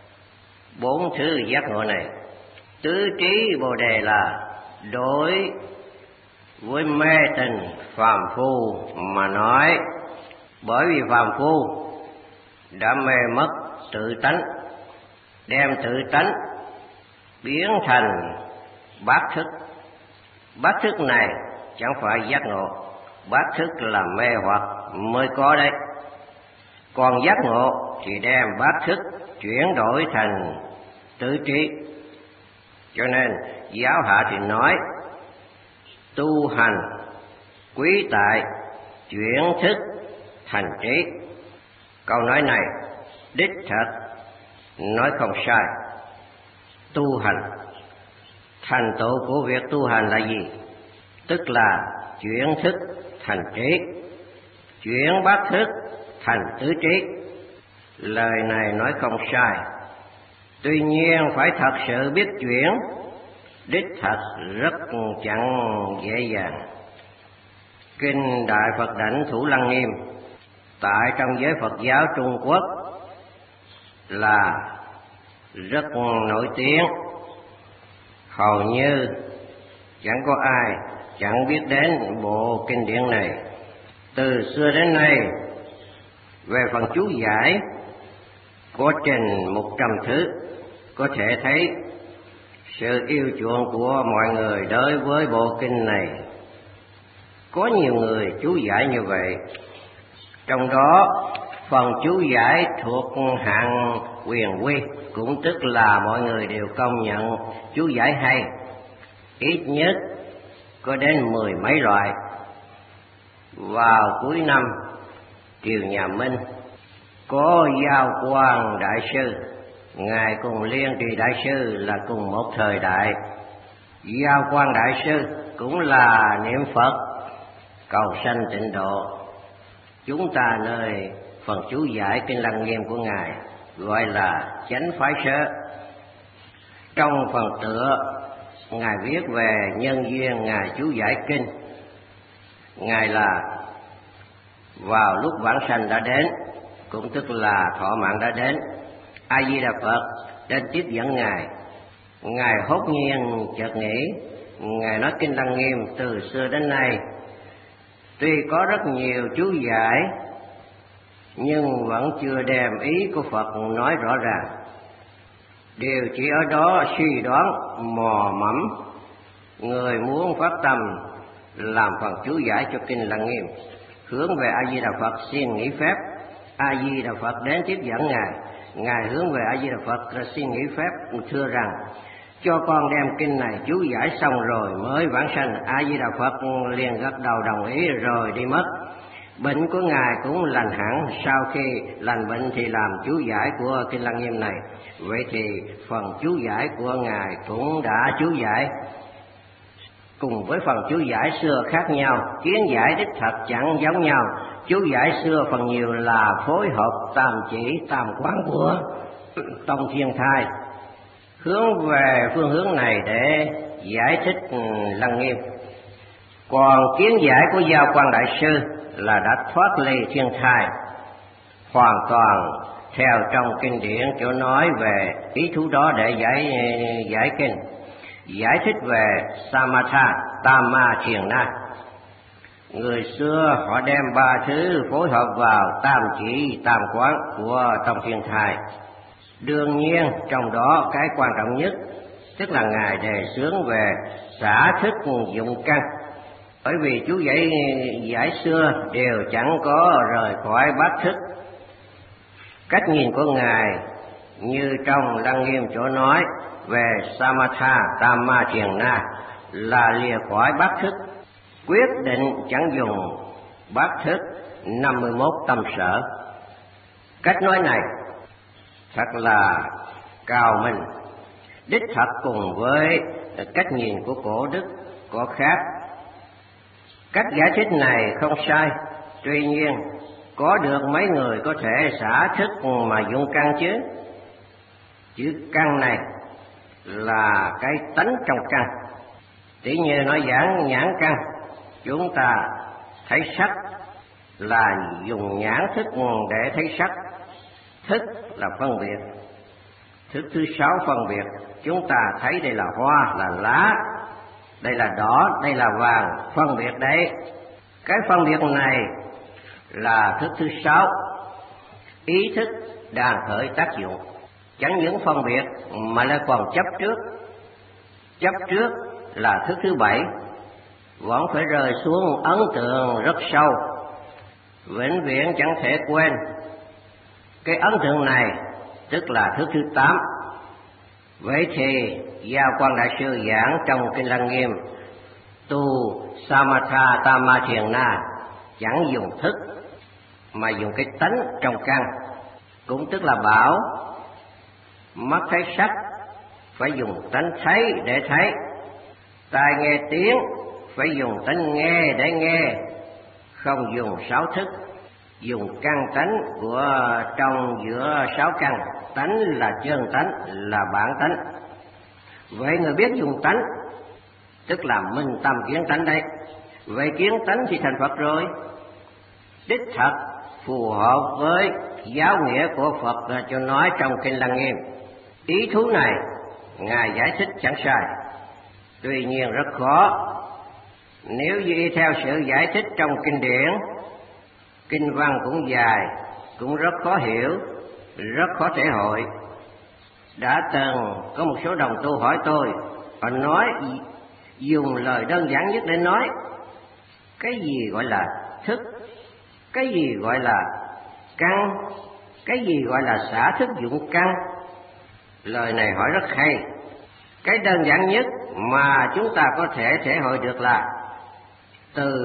Bốn thứ giác ngộ này, tứ trí Bồ Đề là đối với mê tình phàm phu mà nói. Bởi vì phàm phu đã mê mất tự tánh, đem tự tánh biến thành bát thức. Bát thức này chẳng phải giác ngộ, bát thức là mê hoặc mới có đấy. Còn giác ngộ thì đem bát thức chuyển đổi thành tứ trí. Cho nên giáo hạ thì nói tu hành quý tại chuyển thức thành trí. Câu nói này đích thật, nói không sai. Tu hành, thành tựu của việc tu hành là gì? Tức là chuyển thức thành trí, chuyển bát thức thành tứ trí. Lời này nói không sai. Tuy nhiên phải thật sự biết chuyển, đích thật rất chẳng dễ dàng. Kinh Đại Phật Đảnh Thủ Lăng Nghiêm tại trong giới Phật giáo Trung Quốc là rất nổi tiếng. Hầu như chẳng có ai chẳng biết đến bộ kinh điển này. Từ xưa đến nay, về phần chú giải có trên một trăm thứ, có thể thấy sự yêu chuộng của mọi người đối với bộ kinh này. Có nhiều người chú giải như vậy, trong đó phần chú giải thuộc hạng quyền quy, cũng tức là mọi người đều công nhận chú giải hay, ít nhất có đến mười mấy loại. Vào cuối năm triều nhà Minh, có Giao Quang Đại Sư, ngài cùng Liên Trì Đại Sư là cùng một thời đại. Giao Quang Đại Sư cũng là niệm Phật cầu sanh tịnh độ. Chúng ta nơi phần chú giải Kinh Lăng Nghiêm của ngài gọi là Chánh Phái Sớ. Trong phần tựa, ngài viết về nhân duyên ngài chú giải kinh. Ngài là vào lúc vãng sanh đã đến, cũng tức là thọ mạng đã đến, A Di Đà Phật đến tiếp dẫn ngài. Ngài hốt nhiên chợt nghĩ, ngài nói Kinh Lăng Nghiêm từ xưa đến nay tuy có rất nhiều chú giải, nhưng vẫn chưa đem ý của Phật nói rõ ràng. Đều chỉ ở đó suy đoán mò mẫm. Người muốn phát tâm làm phần chú giải cho Kinh Lăng Nghiêm, hướng về A Di Đà Phật xin nghỉ phép. A Di Đà Phật đến tiếp dẫn ngài, ngài hướng về A Di Đà Phật rồi xin nghỉ phép, thưa rằng cho con đem kinh này chú giải xong rồi mới vãng sanh. A Di Đà Phật liền gật đầu đồng ý rồi đi mất. Bệnh của Ngài cũng lành hẳn, sau khi lành bệnh thì làm chú giải của Kinh Lăng Nghiêm này. Vậy thì phần chú giải của Ngài cũng đã chú giải. Cùng với phần chú giải xưa khác nhau, kiến giải đích thật chẳng giống nhau. Chú giải xưa phần nhiều là phối hợp tam chỉ tam quán của Tông Thiên Thai, hướng về phương hướng này để giải thích Lăng Nghiêm. Còn kiến giải của Giao Quang Đại Sư là đã thoát ly thiên thai, hoàn toàn theo trong kinh điển chỗ nói về ý thú đó để giải giải kinh, giải thích về Samatha, Tama, Thiền Na. Người xưa họ đem ba thứ phối hợp vào tam chỉ tam quán của Tông Thiên Thai. Đương nhiên trong đó cái quan trọng nhất tức là Ngài đề xướng về xả thức dụng căn, bởi vì chú giải giải xưa đều chẳng có rời khỏi bát thức. Cách nhìn của Ngài như trong Lăng Nghiêm chỗ nói về Samatha, Tama, Thiền Na là lìa khỏi bát thức, quyết định chẳng dùng bát thức năm mươi mốt tâm sở. Cách nói này thật là cao minh, đích thật cùng với cách nhìn của Cổ Đức có khác. Cách giải thích này không sai, tuy nhiên có được mấy người có thể xả thức mà dụng căn chứ? Chữ căn này là cái tánh trong căn. Tỷ như nói giảng nhãn căn, chúng ta thấy sắc là dùng nhãn thức để thấy sắc. Thức là phân biệt. Thức thứ sáu phân biệt, chúng ta thấy đây là hoa, là lá, đây là đỏ, đây là vàng, phân biệt đấy. Cái phân biệt này là thức thứ sáu. Ý thức đang khởi tác dụng, chẳng những phân biệt mà lại còn chấp trước. Chấp trước là thức thứ bảy, vẫn phải rơi xuống ấn tượng rất sâu, vĩnh viễn chẳng thể quên. Cái ấn tượng này tức là thức thứ tám. Vậy thì Giao Quang Đại Sư giảng trong Kinh Lăng Nghiêm, tu Samatha, Tama, Thiền Na chẳng dùng thức mà dùng cái tánh trong căn, cũng tức là bảo mắt thấy sắc phải dùng tánh thấy để thấy, tai nghe tiếng phải dùng tánh nghe để nghe, không dùng sáu thức, dùng căn tánh của trong giữa sáu căn. Tánh là chân tánh, là bản tánh. Vậy người biết dùng tánh tức là minh tâm kiến tánh đấy. Vậy kiến tánh thì thành Phật rồi. Đích thật phù hợp với giáo nghĩa của Phật cho nói trong Kinh Lăng Nghiêm. Ý thú này Ngài giải thích chẳng sai, tuy nhiên rất khó. Nếu như y theo sự giải thích trong kinh điển, kinh văn cũng dài, cũng rất khó hiểu, rất khó thể hội. Đã từng có một số đồng tu hỏi tôi, họ nói dùng lời đơn giản nhất để nói cái gì gọi là thức, cái gì gọi là căn, cái gì gọi là xả thức dụng căn. Lời này hỏi rất hay. Cái đơn giản nhất mà chúng ta có thể thể hội được là từ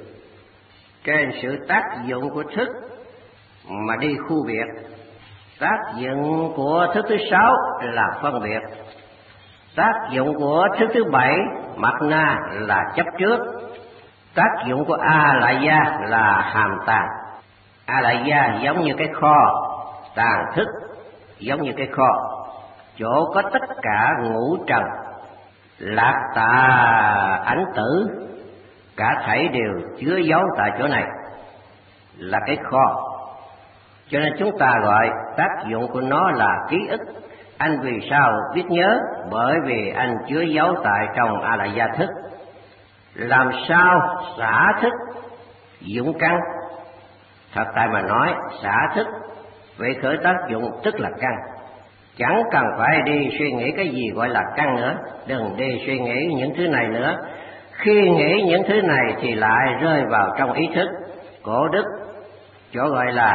trên sự tác dụng của thức mà đi khu biệt. Tác dụng của thức thứ sáu là phân biệt. Tác dụng của thức thứ bảy, Mạt Na, là chấp trước. Tác dụng của A Lại Gia là hàm tàn. A Lại Gia giống như cái kho, tàn thức giống như cái kho, chỗ có tất cả ngũ trần, lạc tà ảnh tử, cả thảy đều chứa giấu tại chỗ này, là cái kho. Cho nên chúng ta gọi tác dụng của nó là ký ức. Anh vì sao biết nhớ? Bởi vì anh chứa giấu tại trong A Lại Gia thức. Làm sao xả thức dụng căn? Thật tại mà nói, xả thức vậy khởi tác dụng tức là căn. Chẳng cần phải đi suy nghĩ cái gì gọi là căn nữa. Đừng đi suy nghĩ những thứ này nữa. Khi nghĩ những thứ này thì lại rơi vào trong ý thức. Cổ Đức chỗ gọi là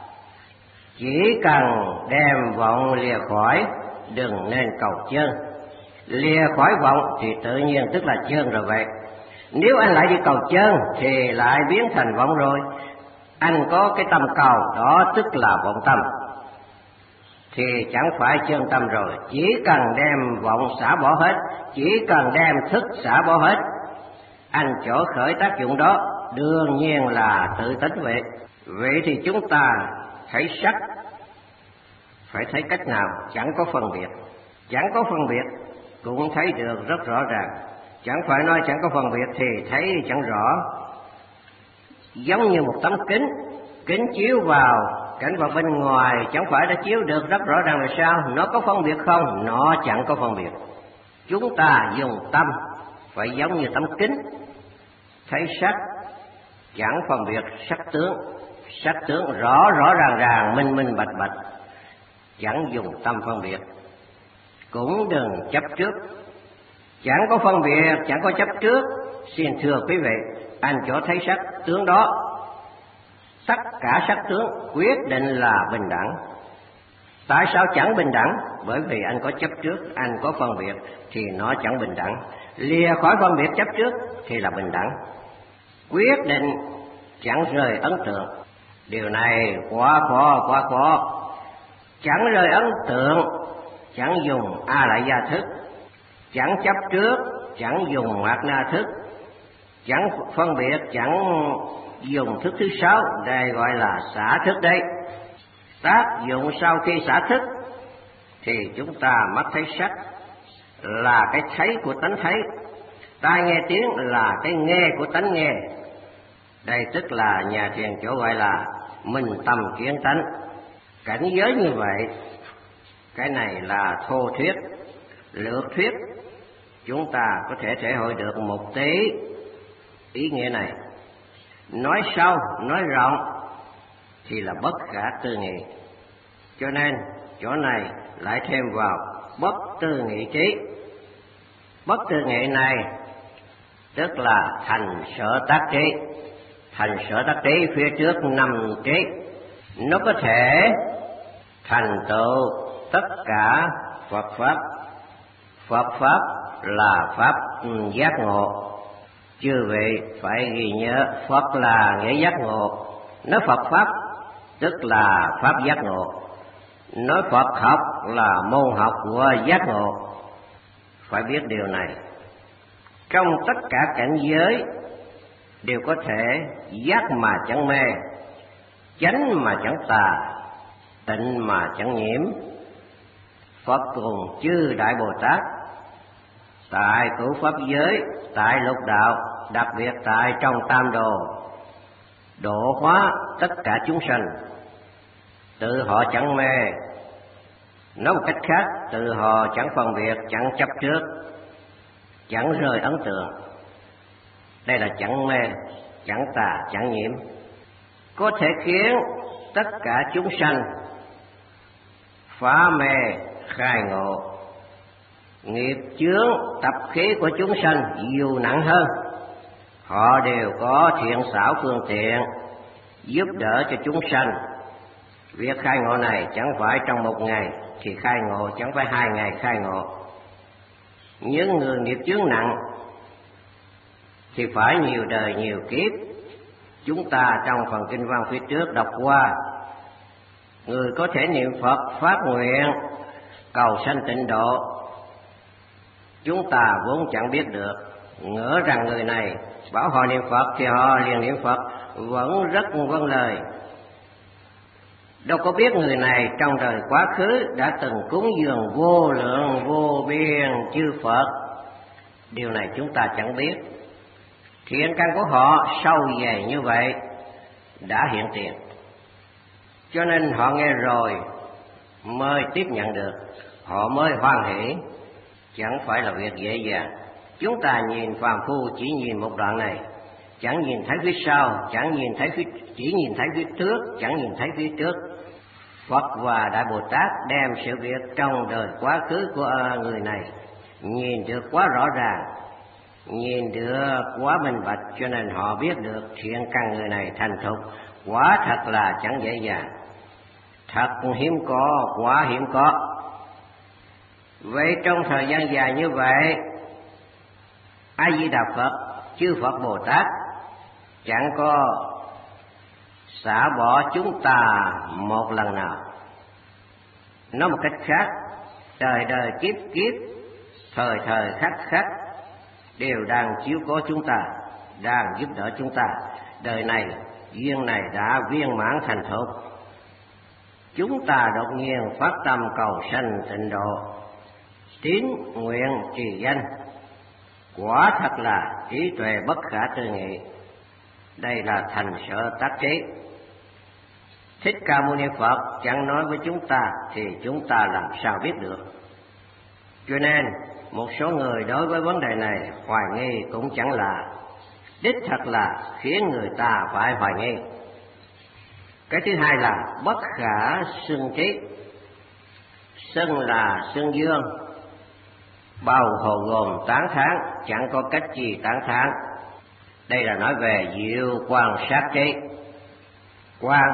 chỉ cần đem vọng lìa khỏi, đừng nên cầu chân. Lìa khỏi vọng thì tự nhiên tức là chân rồi vậy. Nếu anh lại đi cầu chân thì lại biến thành vọng rồi. anh có cái tâm cầu, đó tức là vọng tâm, thì chẳng phải chân tâm rồi. Chỉ cần đem vọng xả bỏ hết, chỉ cần đem thức xả bỏ hết, anh chỗ khởi tác dụng đó đương nhiên là tự tánh vậy. Vậy thì chúng ta thấy sắc phải thấy cách nào? Chẳng có phân biệt. Chẳng có phân biệt cũng thấy được rất rõ ràng. Chẳng phải nói chẳng có phân biệt thì thấy chẳng rõ. Giống như một tấm kính, kính chiếu vào cảnh vật bên ngoài, chẳng phải đã chiếu được rất rõ ràng là sao? Nó có phân biệt không? Nó chẳng có phân biệt. Chúng ta dùng tâm phải giống như tấm kính, thấy sắc chẳng phân biệt sắc tướng, sắc tướng rõ rõ ràng ràng, minh minh bạch bạch, chẳng dùng tâm phân biệt. Cũng đừng chấp trước, chẳng có phân biệt, chẳng có chấp trước. Xin thưa quý vị, anh chỗ thấy sắc tướng đó, tất cả sắc tướng quyết định là bình đẳng. Tại sao chẳng bình đẳng? Bởi vì anh có chấp trước, anh có phân biệt thì nó chẳng bình đẳng. Lìa khỏi phân biệt chấp trước thì là bình đẳng. Quyết định chẳng rời ấn tượng. Điều này quá khó, quá khó. Chẳng rời ấn tượng, chẳng dùng a lại gia thức, chẳng chấp trước, chẳng dùng hoạt na thức, chẳng phân biệt, chẳng dùng thức thứ sáu, đây gọi là xả thức đấy. Tác dụng sau khi xả thức thì chúng ta mắt thấy sắc là cái thấy của tánh thấy, tai nghe tiếng là cái nghe của tánh nghe. Đây tức là nhà thiền chỗ gọi là minh tâm kiến tánh. Cảnh giới như vậy, cái này là thô thuyết, lược thuyết. Chúng ta có thể thể hội được một tí ý nghĩa này. Nói sâu, nói rộng thì là bất khả tư nghị. Cho nên chỗ này lại thêm vào bất tư nghị trí. Bất tư nghị này tức là thành sở tác trí. Thành sở tác trí phía trước năm trí, nó có thể thành tựu tất cả Phật pháp. Phật pháp là pháp giác ngộ. Chư vị phải ghi nhớ, Phật là nghĩa giác ngộ. Nói Phật pháp tức là pháp giác ngộ. Nói Phật học là môn học của giác ngộ. Phải biết điều này. Trong tất cả cảnh giới đều có thể giác mà chẳng mê, chánh mà chẳng tà, tịnh mà chẳng nhiễm. Phật cùng chư Đại Bồ Tát tại cửu pháp giới, tại lục đạo, đặc biệt tại trong tam đồ, độ hóa tất cả chúng sanh. Tự họ chẳng mê, nói một cách khác, tự họ chẳng phân biệt, chẳng chấp trước, chẳng rơi ấn tượng. Đây là chẳng mê, chẳng tà, chẳng nhiễm. Có thể khiến tất cả chúng sanh phá mê khai ngộ. Nghiệp chướng tập khí của chúng sanh dù nặng hơn, họ đều có thiện xảo phương tiện giúp đỡ cho chúng sanh. Việc khai ngộ này chẳng phải trong một ngày thì khai ngộ, chẳng phải hai ngày khai ngộ. Những người nghiệp chướng nặng thì phải nhiều đời nhiều kiếp. Chúng ta trong phần kinh văn phía trước đọc qua, người có thể niệm Phật phát nguyện cầu sanh tịnh độ, chúng ta vốn chẳng biết được, ngỡ rằng người này bảo họ niệm Phật thì họ liền niệm Phật, vẫn rất vâng lời. Đâu có biết người này trong đời quá khứ đã từng cúng dường vô lượng vô biên chư Phật. Điều này chúng ta chẳng biết. Thiện căn của họ sâu dày như vậy đã hiện tiền, cho nên họ nghe rồi mới tiếp nhận được, họ mới hoan hỷ. Chẳng phải là việc dễ dàng. Chúng ta nhìn phàm phu chỉ nhìn một đoạn này, chẳng nhìn thấy phía sau, chẳng nhìn thấy phía, chỉ nhìn thấy phía trước, chẳng nhìn thấy phía trước. Phật và Đại Bồ Tát đem sự việc trong đời quá khứ của người này nhìn được quá rõ ràng, nhìn được quá minh bạch, cho nên họ biết được thiện căn người này thành thục. Quả thật là chẳng dễ dàng, thật hiếm có, quá hiếm có. Vậy trong thời gian dài như vậy, A Di Đà Phật, chư Phật Bồ Tát chẳng có xả bỏ chúng ta một lần nào. Nói một cách khác, đời đời kiếp kiếp, thời thời khắc khắc đều đang chiếu cố chúng ta, đang giúp đỡ chúng ta. Đời này duyên này đã viên mãn thành thục, chúng ta đột nhiên phát tâm cầu sanh tịnh độ, tín nguyện trì danh, quả thật là trí tuệ bất khả tư nghị. Đây là thành sở tác trí. Thích Ca Mâu Ni Phật chẳng nói với chúng ta thì chúng ta làm sao biết được. Cho nên một số người đối với vấn đề này hoài nghi cũng chẳng lạ, đích thật là khiến người ta phải hoài nghi. Cái thứ hai là bất khả xưng trí. Xưng là xưng dương, bao hồ gồm tán thán, chẳng có cách gì tán thán. Đây là nói về diệu quan sát trí. Quan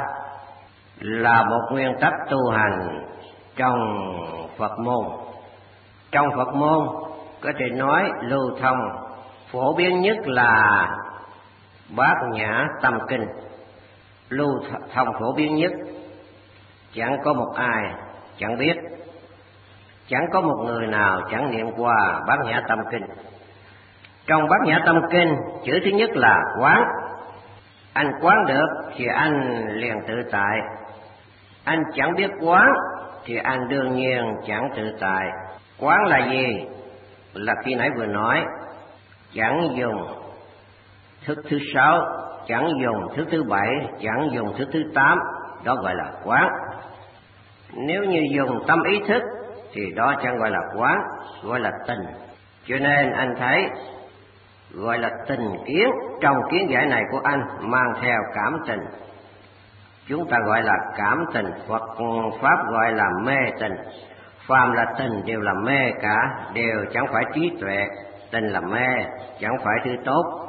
là một nguyên tắc tu hành trong Phật môn. Trong Phật môn có thể nói lưu thông phổ biến nhất là Bát Nhã Tâm Kinh. Lưu thông phổ biến nhất, chẳng có một ai chẳng biết, chẳng có một người nào chẳng niệm qua Bát Nhã Tâm Kinh. Trong Bát Nhã Tâm Kinh, chữ thứ nhất là quán. Anh quán được thì anh liền tự tại. Anh chẳng biết quán thì anh đương nhiên chẳng tự tại. Quán là gì? Là khi nãy vừa nói, chẳng dùng thức thứ sáu, chẳng dùng thức thứ bảy, chẳng dùng thức thứ tám, đó gọi là quán. Nếu như dùng tâm ý thức thì đó chẳng gọi là quán, gọi là tình. Cho nên anh thấy gọi là tình kiến. Trong kiến giải này của anh mang theo cảm tình, chúng ta gọi là cảm tình. Phật Pháp gọi là mê tình. Phàm là tình đều là mê cả, đều chẳng phải trí tuệ. Tình là mê, chẳng phải thứ tốt.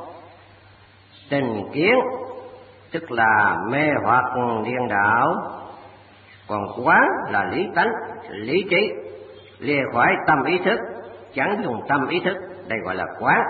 Tình kiến tức là mê hoặc điên đảo, còn quán là lý tánh, lý trí, lìa khỏi tâm ý thức, chẳng dùng tâm ý thức, đây gọi là quán.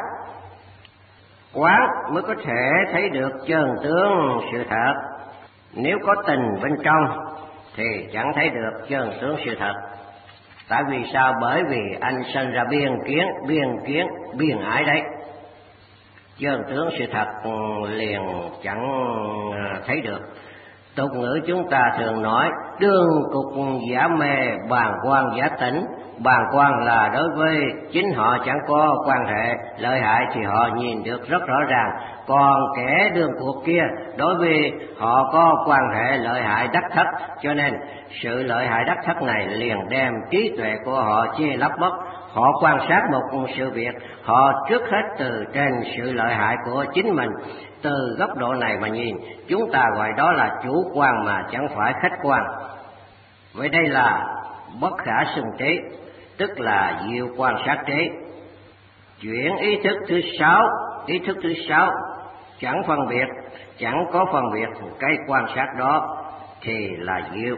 Quán mới có thể thấy được chân tướng sự thật. Nếu có tình bên trong thì chẳng thấy được chân tướng sự thật. Tại vì sao? Bởi vì anh sinh ra biên kiến, biên kiến, biên ái đấy. Chân tướng sự thật liền chẳng thấy được. Tục ngữ chúng ta thường nói đương cục giả mê, bàng quan giả tỉnh. Bàng quan là đối với chính họ chẳng có quan hệ lợi hại thì họ nhìn được rất rõ ràng. Còn kẻ đương cuộc kia đối với họ có quan hệ lợi hại đắc thất, cho nên sự lợi hại đắc thất này liền đem trí tuệ của họ che lấp mất. Họ quan sát một sự việc, họ trước hết từ trên sự lợi hại của chính mình, từ góc độ này mà nhìn, chúng ta gọi đó là chủ quan mà chẳng phải khách quan. Vậy đây là bất khả xưng trí, tức là diệu quan sát trí. Chuyển ý thức thứ sáu, ý thức thứ sáu chẳng phân biệt, chẳng có phân biệt cái quan sát đó thì là diệu.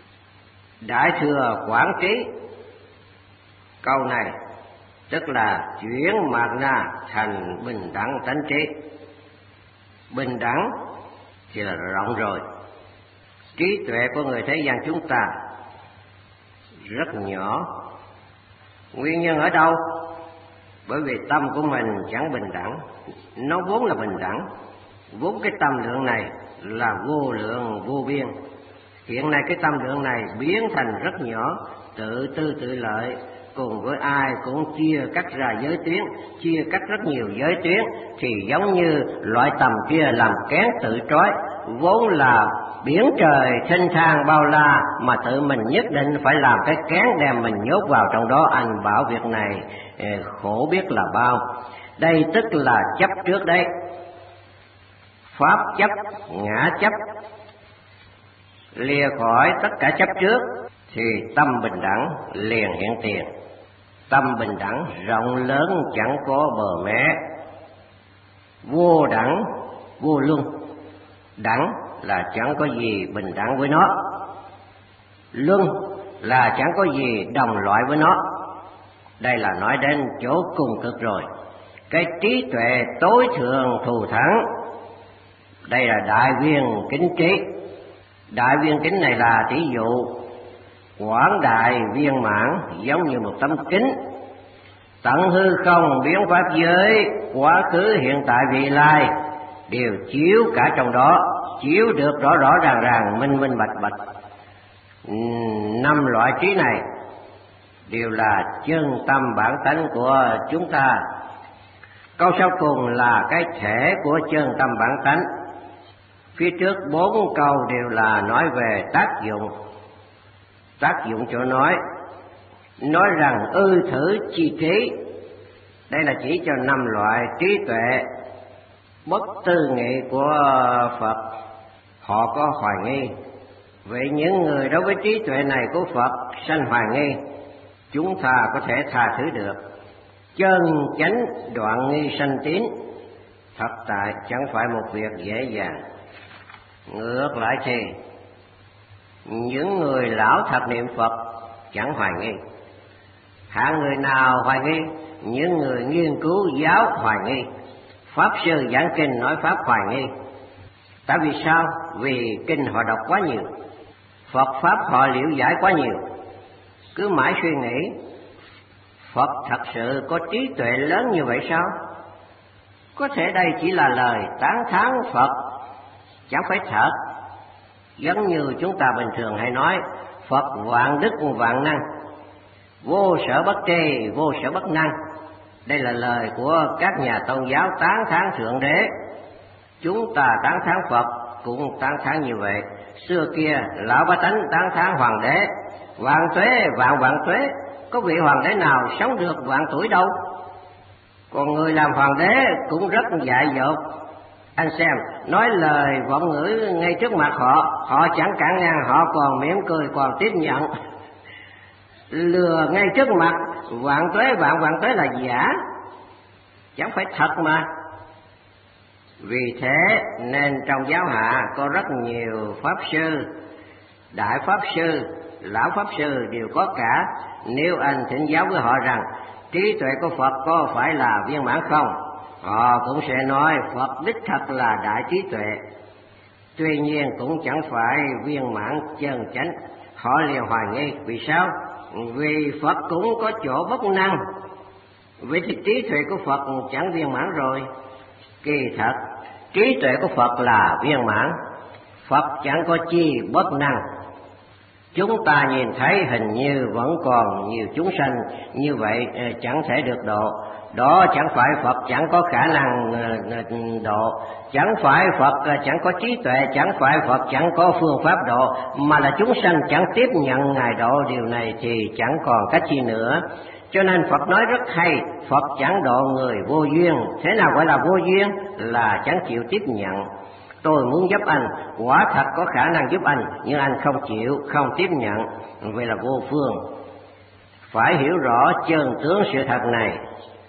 Đại thừa quán trí, câu này tức là chuyển mạt na thành bình đẳng tánh trí. Bình đẳng thì là rộng rồi. Trí tuệ của người thế gian chúng ta rất nhỏ. Nguyên nhân ở đâu? Bởi vì tâm của mình chẳng bình đẳng. Nó vốn là bình đẳng, vốn cái tâm lượng này là vô lượng vô biên. Hiện nay cái tâm lượng này biến thành rất nhỏ, tự tư tự lợi, cùng với ai cũng chia cắt ra giới tuyến, chia cắt rất nhiều giới tuyến, thì giống như loại tầm kia làm kén tự trói, vốn là biển trời thênh thang bao la mà tự mình nhất định phải làm cái kén đem mình nhốt vào trong đó. Anh bảo việc này khổ biết là bao. Đây tức là chấp trước đấy. Pháp chấp, ngã chấp, lìa khỏi tất cả chấp trước thì tâm bình đẳng liền hiện tiền. Tâm bình đẳng rộng lớn chẳng có bờ mé, vô đẳng vô luân. Đẳng là chẳng có gì bình đẳng với nó, luân là chẳng có gì đồng loại với nó. Đây là nói đến chỗ cùng cực rồi. Cái trí tuệ tối thượng thù thắng Đây là đại viên kính trí. Đại viên kính này là tỷ dụ quảng đại viên mãn, giống như một tấm kính tận hư không biến pháp giới, quá khứ hiện tại vị lai đều chiếu cả trong đó, chiếu được rõ rõ ràng ràng, minh minh bạch bạch. Năm loại trí này đều là chân tâm bản tánh của chúng ta. Câu sau cùng là cái thể của chân tâm bản tánh. Phía trước bốn câu đều là nói về tác dụng. Tác dụng chỗ nói, nói rằng ư thử chi trí. Đây là chỉ cho năm loại trí tuệ bất tư nghị của Phật. Họ có hoài nghi. Vậy những người đối với trí tuệ này của Phật sanh hoài nghi, chúng ta có thể tha thứ được. Chân chánh đoạn nghi sanh tín, thật tại chẳng phải một việc dễ dàng. Ngược lại thì những người lão thật niệm Phật chẳng hoài nghi. Hạng người nào hoài nghi? Những người nghiên cứu giáo hoài nghi. Pháp sư giảng kinh nói pháp hoài nghi. Tại vì sao? Vì kinh họ đọc quá nhiều, Phật pháp họ liễu giải quá nhiều, cứ mãi suy nghĩ Phật thật sự có trí tuệ lớn như vậy sao? Có thể đây chỉ là lời tán thán Phật, chẳng phải thật. Giống như chúng ta bình thường hay nói Phật vạn đức vạn năng, vô sở bất tri, vô sở bất năng. Đây là lời của các nhà tôn giáo tán thán Thượng Đế. Chúng ta tán thán Phật cũng tán thán như vậy. Xưa kia lão bá tánh tán thán Hoàng đế, vạn tuế vạn vạn tuế. Có vị Hoàng đế nào sống được vạn tuổi đâu. Còn người làm Hoàng đế cũng rất dại dột. Anh xem, nói lời vọng ngữ ngay trước mặt họ, họ chẳng cản ngang, họ còn mỉm cười, còn tiếp nhận. Lừa ngay trước mặt, vạn tuế vạn vạn tuế là giả, chẳng phải thật mà. Vì thế nên trong giáo hạ có rất nhiều pháp sư, đại pháp sư, lão pháp sư đều có cả. Nếu anh thỉnh giáo với họ rằng trí tuệ của Phật có phải là viên mãn không, họ cũng sẽ nói Phật đích thật là đại trí tuệ. Tuy nhiên cũng chẳng phải viên mãn chân chánh. Họ liền hoài nghi. Vì sao? Vì Phật cũng có chỗ bất năng. Vậy thì trí tuệ của Phật chẳng viên mãn rồi. Kỳ thật trí tuệ của Phật là viên mãn, Phật chẳng có chi bất năng. Chúng ta nhìn thấy hình như vẫn còn nhiều chúng sanh như vậy chẳng thể được độ. Đó chẳng phải Phật chẳng có khả năng độ, chẳng phải Phật chẳng có trí tuệ, chẳng phải Phật chẳng có phương pháp độ, mà là chúng sanh chẳng tiếp nhận Ngài độ. Điều này thì chẳng còn cách chi nữa. Cho nên Phật nói rất hay, Phật chẳng độ người vô duyên. Thế nào gọi là vô duyên? Là chẳng chịu tiếp nhận. Tôi muốn giúp anh, quả thật có khả năng giúp anh, nhưng anh không chịu, không tiếp nhận, vậy là vô phương. Phải hiểu rõ chân tướng sự thật này.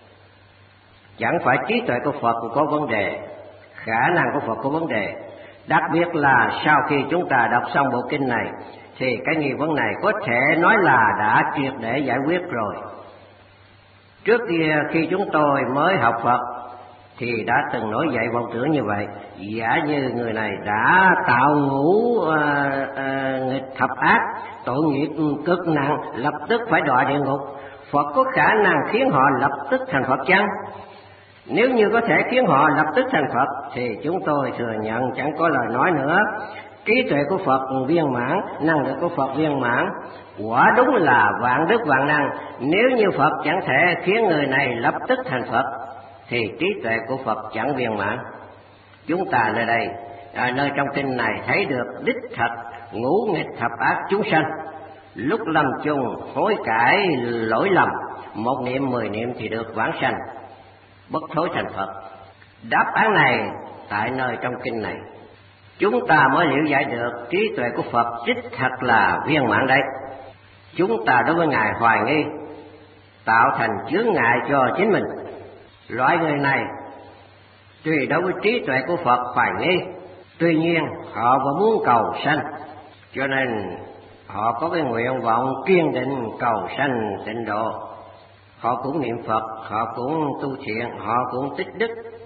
Chẳng phải trí tuệ của Phật có vấn đề, khả năng của Phật có vấn đề. Đặc biệt là sau khi chúng ta đọc xong bộ kinh này, thì cái nghi vấn này có thể nói là đã triệt để giải quyết rồi. Trước kia khi chúng tôi mới học Phật thì đã từng nổi dậy vọng tưởng như vậy. Giả như người này đã tạo ngũ uh, uh, nghịch thập ác, tội nghiệp cực nặng, lập tức phải đọa địa ngục, Phật có khả năng khiến họ lập tức thành Phật chăng? Nếu như có thể khiến họ lập tức thành Phật thì chúng tôi thừa nhận chẳng có lời nói nữa. Trí tuệ của Phật viên mãn, năng lực của Phật viên mãn, quả đúng là vạn đức vạn năng. Nếu như Phật chẳng thể khiến người này lập tức thành Phật thì trí tuệ của Phật chẳng viên mãn. Chúng ta nơi đây, à, nơi trong kinh này thấy được đích thật ngũ nghịch thập ác chúng sanh lúc lâm chung hối cải lỗi lầm, một niệm mười niệm thì được vãng sanh, bất thối thành Phật. Đáp án này tại nơi trong kinh này chúng ta mới hiểu giải được trí tuệ của Phật đích thật là viên mãn đấy. Chúng ta đối với Ngài hoài nghi, tạo thành chướng ngại cho chính mình. Loại người này tuy đối với trí tuệ của Phật hoài nghi, tuy nhiên họ vẫn muốn cầu sanh, cho nên họ có cái nguyện vọng kiên định cầu sanh tịnh độ. Họ cũng niệm Phật, họ cũng tu thiện, họ cũng tích đức,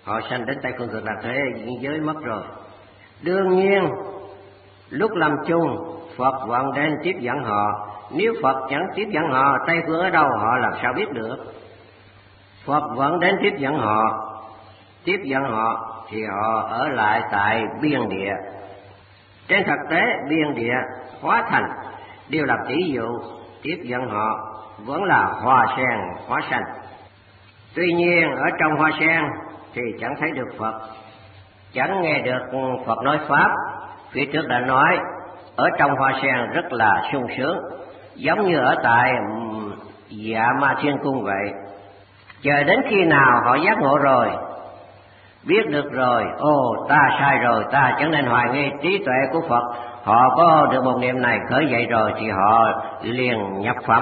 họ sanh đến Tây Phương Cực Lạc thế giới mất rồi. Đương nhiên lúc lâm chung Phật vẫn đến tiếp dẫn họ. Nếu Phật chẳng tiếp dẫn họ, Tây Phương ở đâu họ làm sao biết được? Phật vẫn đến tiếp dẫn họ. Tiếp dẫn họ thì họ ở lại tại biên địa. Trên thực tế biên địa hóa thành đều là tỷ dụ, tiếp dẫn họ vẫn là hoa sen hóa sanh. Tuy nhiên ở trong hoa sen thì chẳng thấy được Phật, chẳng nghe được Phật nói Pháp. Phía trước đã nói, ở trong hoa sen rất là sung sướng, giống như ở tại Dạ Ma Thiên Cung vậy. Chờ đến khi nào họ giác ngộ rồi, biết được rồi, ồ ta sai rồi, ta chẳng nên hoài nghi trí tuệ của Phật. Họ có được một niệm này khởi dậy rồi thì họ liền nhập phẩm.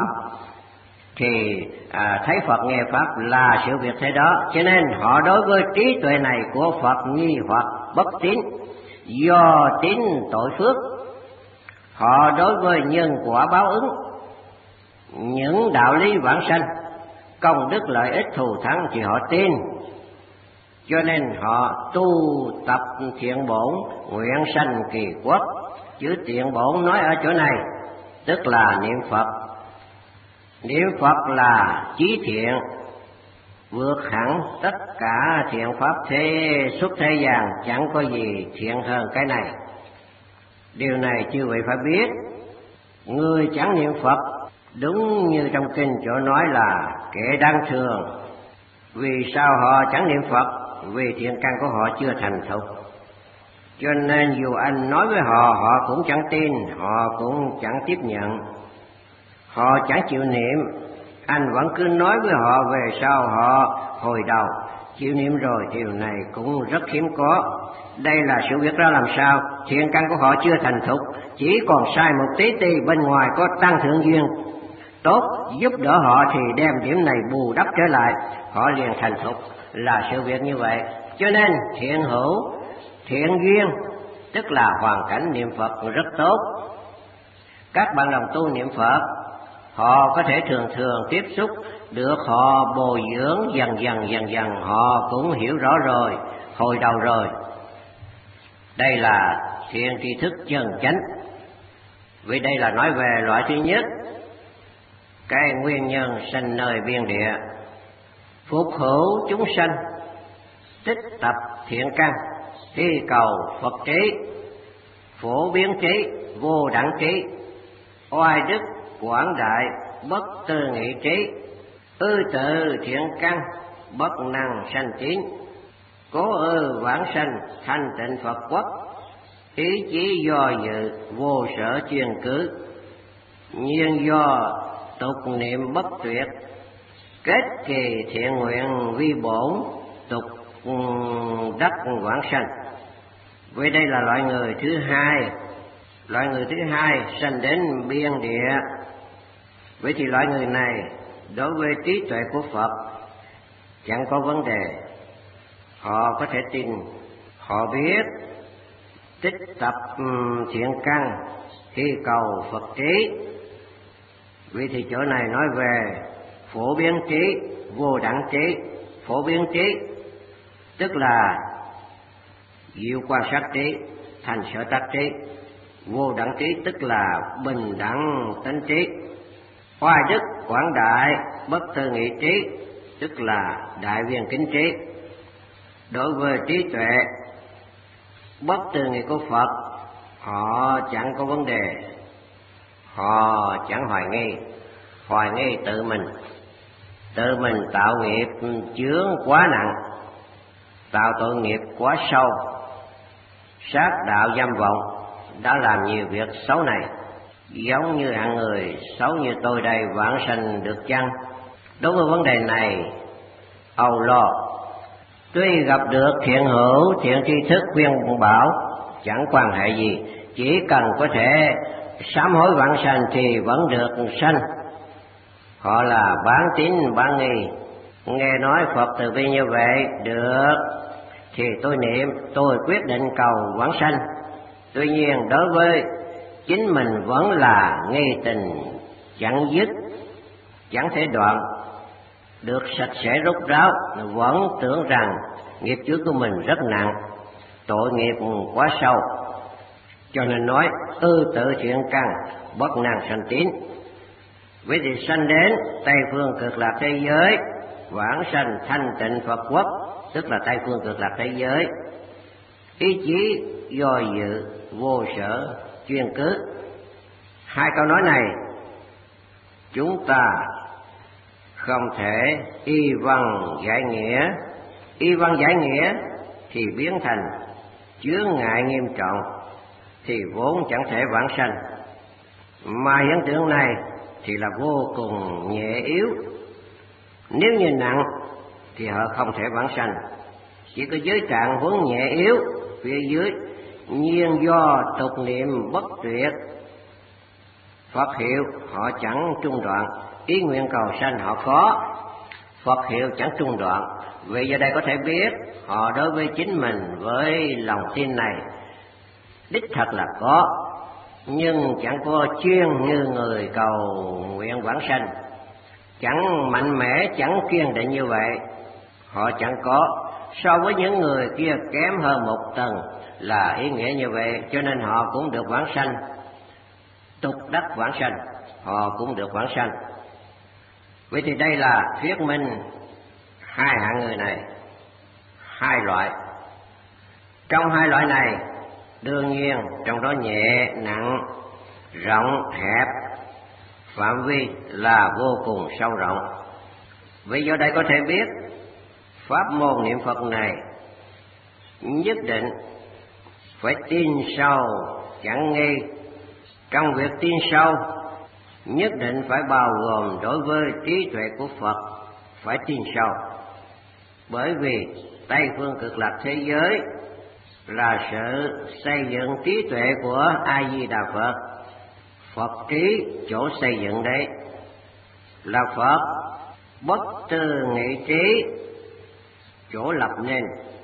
Thì à, thấy Phật nghe Pháp là sự việc thế đó. Cho nên họ đối với trí tuệ này của Phật nghi hoặc bất tín, do tín tội phước. Họ đối với nhân quả báo ứng, những đạo lý vãng sanh, công đức lợi ích thù thắng thì họ tin. Cho nên họ tu tập thiện bổn, nguyện sanh kỳ quốc. Chữ thiện bổn nói ở chỗ này tức là niệm Phật. Niệm Phật là chí thiện, vượt hẳn tất cả thiện pháp thế xuất thế gian, chẳng có gì thiện hơn cái này. Điều này chư vị phải biết. Người chẳng niệm Phật, đúng như trong kinh chỗ nói là kẻ đáng thương. Vì sao họ chẳng niệm Phật? Vì thiện căn của họ chưa thành thục. Cho nên dù anh nói với họ, họ cũng chẳng tin, họ cũng chẳng tiếp nhận. Họ chẳng chịu niệm, anh vẫn cứ nói với họ, về sau họ hồi đầu chịu niệm rồi. Điều này cũng rất hiếm có. Đây là sự việc ra làm sao? Thiện căn của họ chưa thành thục, chỉ còn sai một tí ti, bên ngoài có tăng thượng duyên tốt giúp đỡ họ thì đem điểm này bù đắp trở lại, họ liền thành thục, là sự việc như vậy. Cho nên thiện hữu, thiện duyên tức là hoàn cảnh niệm Phật rất tốt. Các bạn đồng tu niệm Phật, họ có thể thường thường tiếp xúc được, họ bồi dưỡng dần dần dần dần, họ cũng hiểu rõ rồi, hồi đầu rồi. Đây là thiện tri thức chân chánh. Vì đây là nói về loại thứ nhất, cái nguyên nhân sanh nơi biên địa, phục hữu chúng sanh, tích tập thiện căn, thi cầu Phật trí, phổ biến trí, vô đẳng trí, oai đức quảng đại, bất tư nghị trí, ư tự thiện căn, bất năng sanh tín, cố ư vãng sanh, thanh tịnh Phật quốc, ý chí do dự, vô sở chuyên cứ, nhiên do tục niệm bất tuyệt, kết kỳ thiện nguyện vi bổn, tục đắc vãng sanh. Vì đây là loại người thứ hai. Loại người thứ hai sanh đến biên địa. Vậy thì loại người này đối với trí tuệ của Phật chẳng có vấn đề. Họ có thể tin, họ biết tích tập thiện căn, thi cầu Phật trí. Vì thì chỗ này nói về phổ biến trí, vô đẳng trí. Phổ biến trí tức là diệu quan sát trí, thành sở tác trí. Vô đẳng trí tức là bình đẳng tánh trí. Oai đức quảng đại, bất tư nghị trí tức là đại viên kính trí. Đối với trí tuệ bất tư nghị của Phật, họ chẳng có vấn đề, họ chẳng hoài nghi. Hoài nghi tự mình, tự mình tạo nghiệp chướng quá nặng, tạo tội nghiệp quá sâu, sát đạo dâm vọng, đã làm nhiều việc xấu này. Giống như hạng người xấu như tôi đây vãng sanh được chăng? Đối với vấn đề này, âu lo. Tuy gặp được thiện hữu, thiện tri thức khuyên bảo, chẳng quan hệ gì, chỉ cần có thể sám hối vãng sanh thì vẫn được sanh. Họ là bán tín bán nghi, nghe nói Phật từ bi như vậy, được thì tôi niệm, tôi quyết định cầu vãng sanh. Tuy nhiên đối với chính mình vẫn là nghi tình chẳng dứt, chẳng thể đoạn. được sạch sẽ rốt ráo, vẫn tưởng rằng nghiệp chướng của mình rất nặng, tội nghiệp quá sâu, cho nên nói ư tự thiện căn, bất năng sanh tín. Vậy thì sanh đến Tây phương cực lạc thế giới, vãng sanh thanh tịnh Phật quốc, tức là Tây phương cực lạc thế giới. Ý chí do dự, vô sở, chuyên cứ. Hai câu nói này chúng ta không thể y văn giải nghĩa. Y văn giải nghĩa thì biến thành chướng ngại nghiêm trọng, thì vốn chẳng thể vãng sanh. Mà hiện tượng này thì là vô cùng nhẹ yếu. Nếu như nặng thì họ không thể vãng sanh. Chỉ có giới trạng vốn nhẹ yếu phía dưới, nhiên do tục niệm bất tuyệt, Phật hiệu họ chẳng trung đoạn, ý nguyện cầu sanh họ có, Phật hiệu chẳng trung đoạn. Vì giờ đây có thể biết họ đối với chính mình với lòng tin này đích thật là có, nhưng chẳng có chuyên như người cầu nguyện vãng sanh, chẳng mạnh mẽ, chẳng kiên định như vậy. Họ chẳng có, so với những người kia kém hơn một tầng là ý nghĩa như vậy, cho nên họ cũng được vãng sanh. Tục đắc vãng sanh, họ cũng được vãng sanh. Vậy thì đây là thuyết minh hai hạng người này, hai loại. Trong hai loại này, đương nhiên trong đó nhẹ, nặng, rộng, hẹp, phạm vi là vô cùng sâu rộng. Vì do đây có thể biết pháp môn niệm Phật này nhất định phải tin sâu chẳng nghi. Trong việc tin sâu nhất định phải bao gồm đối với trí tuệ của Phật phải tin sâu. Bởi vì Tây phương cực lạc thế giới là sự xây dựng trí tuệ của A Di Đà Phật. Phật trí chỗ xây dựng đấy là Phật bất tư nghị trí chỗ lập nên,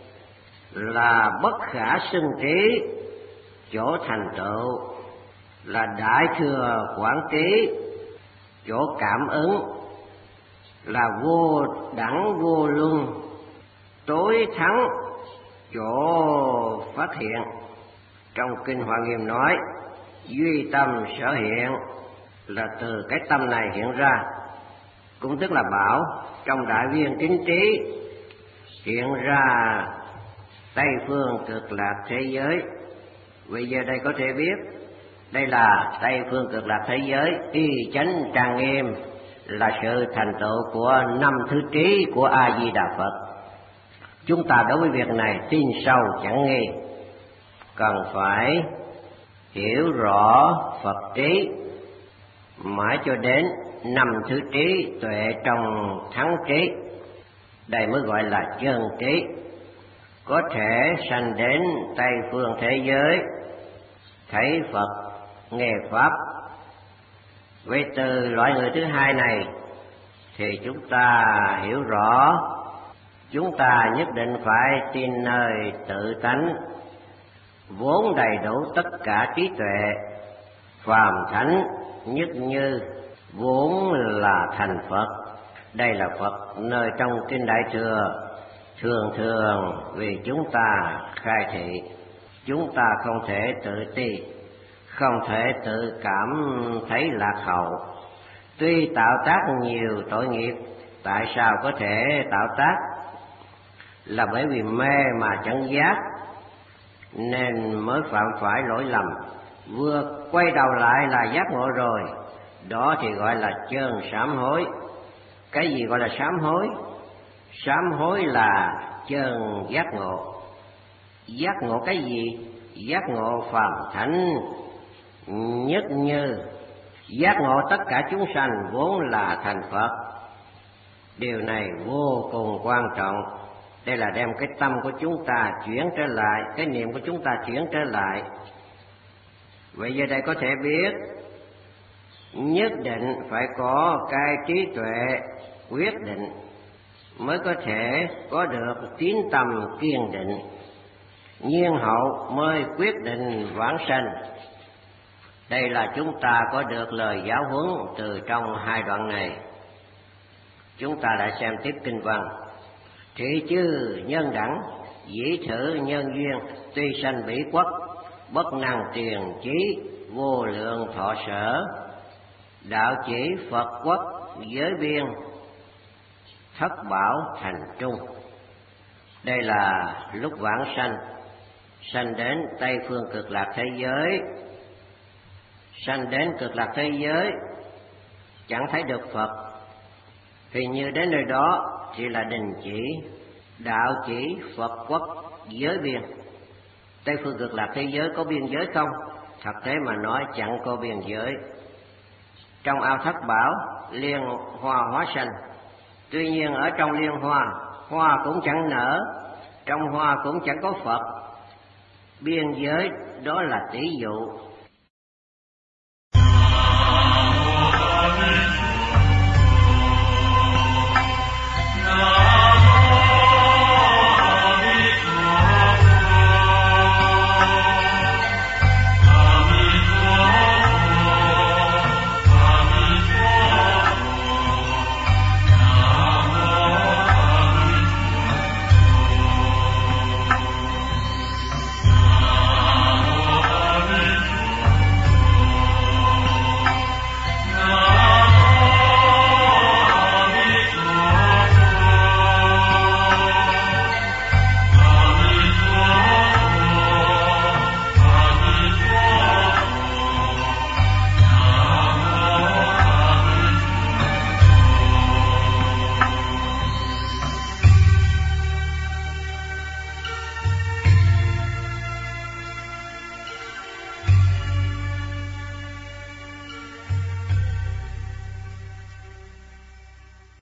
là bất khả xưng trí chỗ thành tựu, là đại thừa quảng trí chỗ cảm ứng, là vô đẳng vô luân tối thắng chỗ phát hiện. Trong kinh Hoa Nghiêm nói duy tâm sở hiện, là từ cái tâm này hiện ra, cũng tức là bảo trong đại viên kính trí hiện ra Tây phương cực lạc thế giới. Bây giờ đây có thể biết đây là Tây phương cực lạc thế giới y chánh trang nghiêm, là sự thành tựu của năm thứ trí của A Di Đà Phật. Chúng ta đối với việc này tin sâu chẳng nghi, cần phải hiểu rõ Phật trí mãi cho đến năm thứ trí tuệ trong thắng trí. Đây mới gọi là chân trí. Có thể sanh đến Tây phương thế giới, thấy Phật, nghe Pháp. Với từ loại người thứ hai này thì chúng ta hiểu rõ, chúng ta nhất định phải tin nơi tự tánh, vốn đầy đủ tất cả trí tuệ, phàm thánh nhất như, vốn là thành Phật. Đây là Phật nơi trong kinh Đại Thừa thường thường vì chúng ta khai thị. Chúng ta không thể tự ti, không thể tự cảm thấy lạc hậu. Tuy tạo tác nhiều tội nghiệp, tại sao có thể tạo tác? Là bởi vì mê mà chẳng giác, nên mới phạm phải lỗi lầm. Vừa quay đầu lại là giác ngộ rồi, đó thì gọi là chân sám hối. Cái gì gọi là sám hối? Sám hối là chân giác ngộ. Giác ngộ cái gì? Giác ngộ phàm thánh nhất như, giác ngộ tất cả chúng sanh vốn là thành Phật. Điều này vô cùng quan trọng. Đây là đem cái tâm của chúng ta chuyển trở lại, cái niệm của chúng ta chuyển trở lại. Vậy giờ đây có thể biết nhất định phải có cái trí tuệ quyết định mới có thể có được tín tâm kiên định, nhiên hậu mới quyết định vãng sanh. Đây là chúng ta có được lời giáo huấn từ trong hai đoạn này. Chúng ta lại xem tiếp kinh văn. Thị chư nhân đẳng, dĩ thử nhân duyên, tuy sanh bỉ quốc, bất năng tiền chí, vô lượng thọ sở. Đạo chỉ Phật quốc, giới biên, thất bảo thành trung. Đây là lúc vãng sanh, sanh đến Tây phương cực lạc thế giới. Sanh đến cực lạc thế giới chẳng thấy được Phật, thì như đến nơi đó chỉ là đình chỉ, đạo chỉ Phật quốc giới biên. Tây phương cực lạc thế giới có biên giới không? Thật tế mà nói chẳng có biên giới. Trong ao thất bảo liên hoa hóa sanh, tuy nhiên ở trong liên hoa, hoa cũng chẳng nở, trong hoa cũng chẳng có Phật. Biên giới đó là tỷ dụ,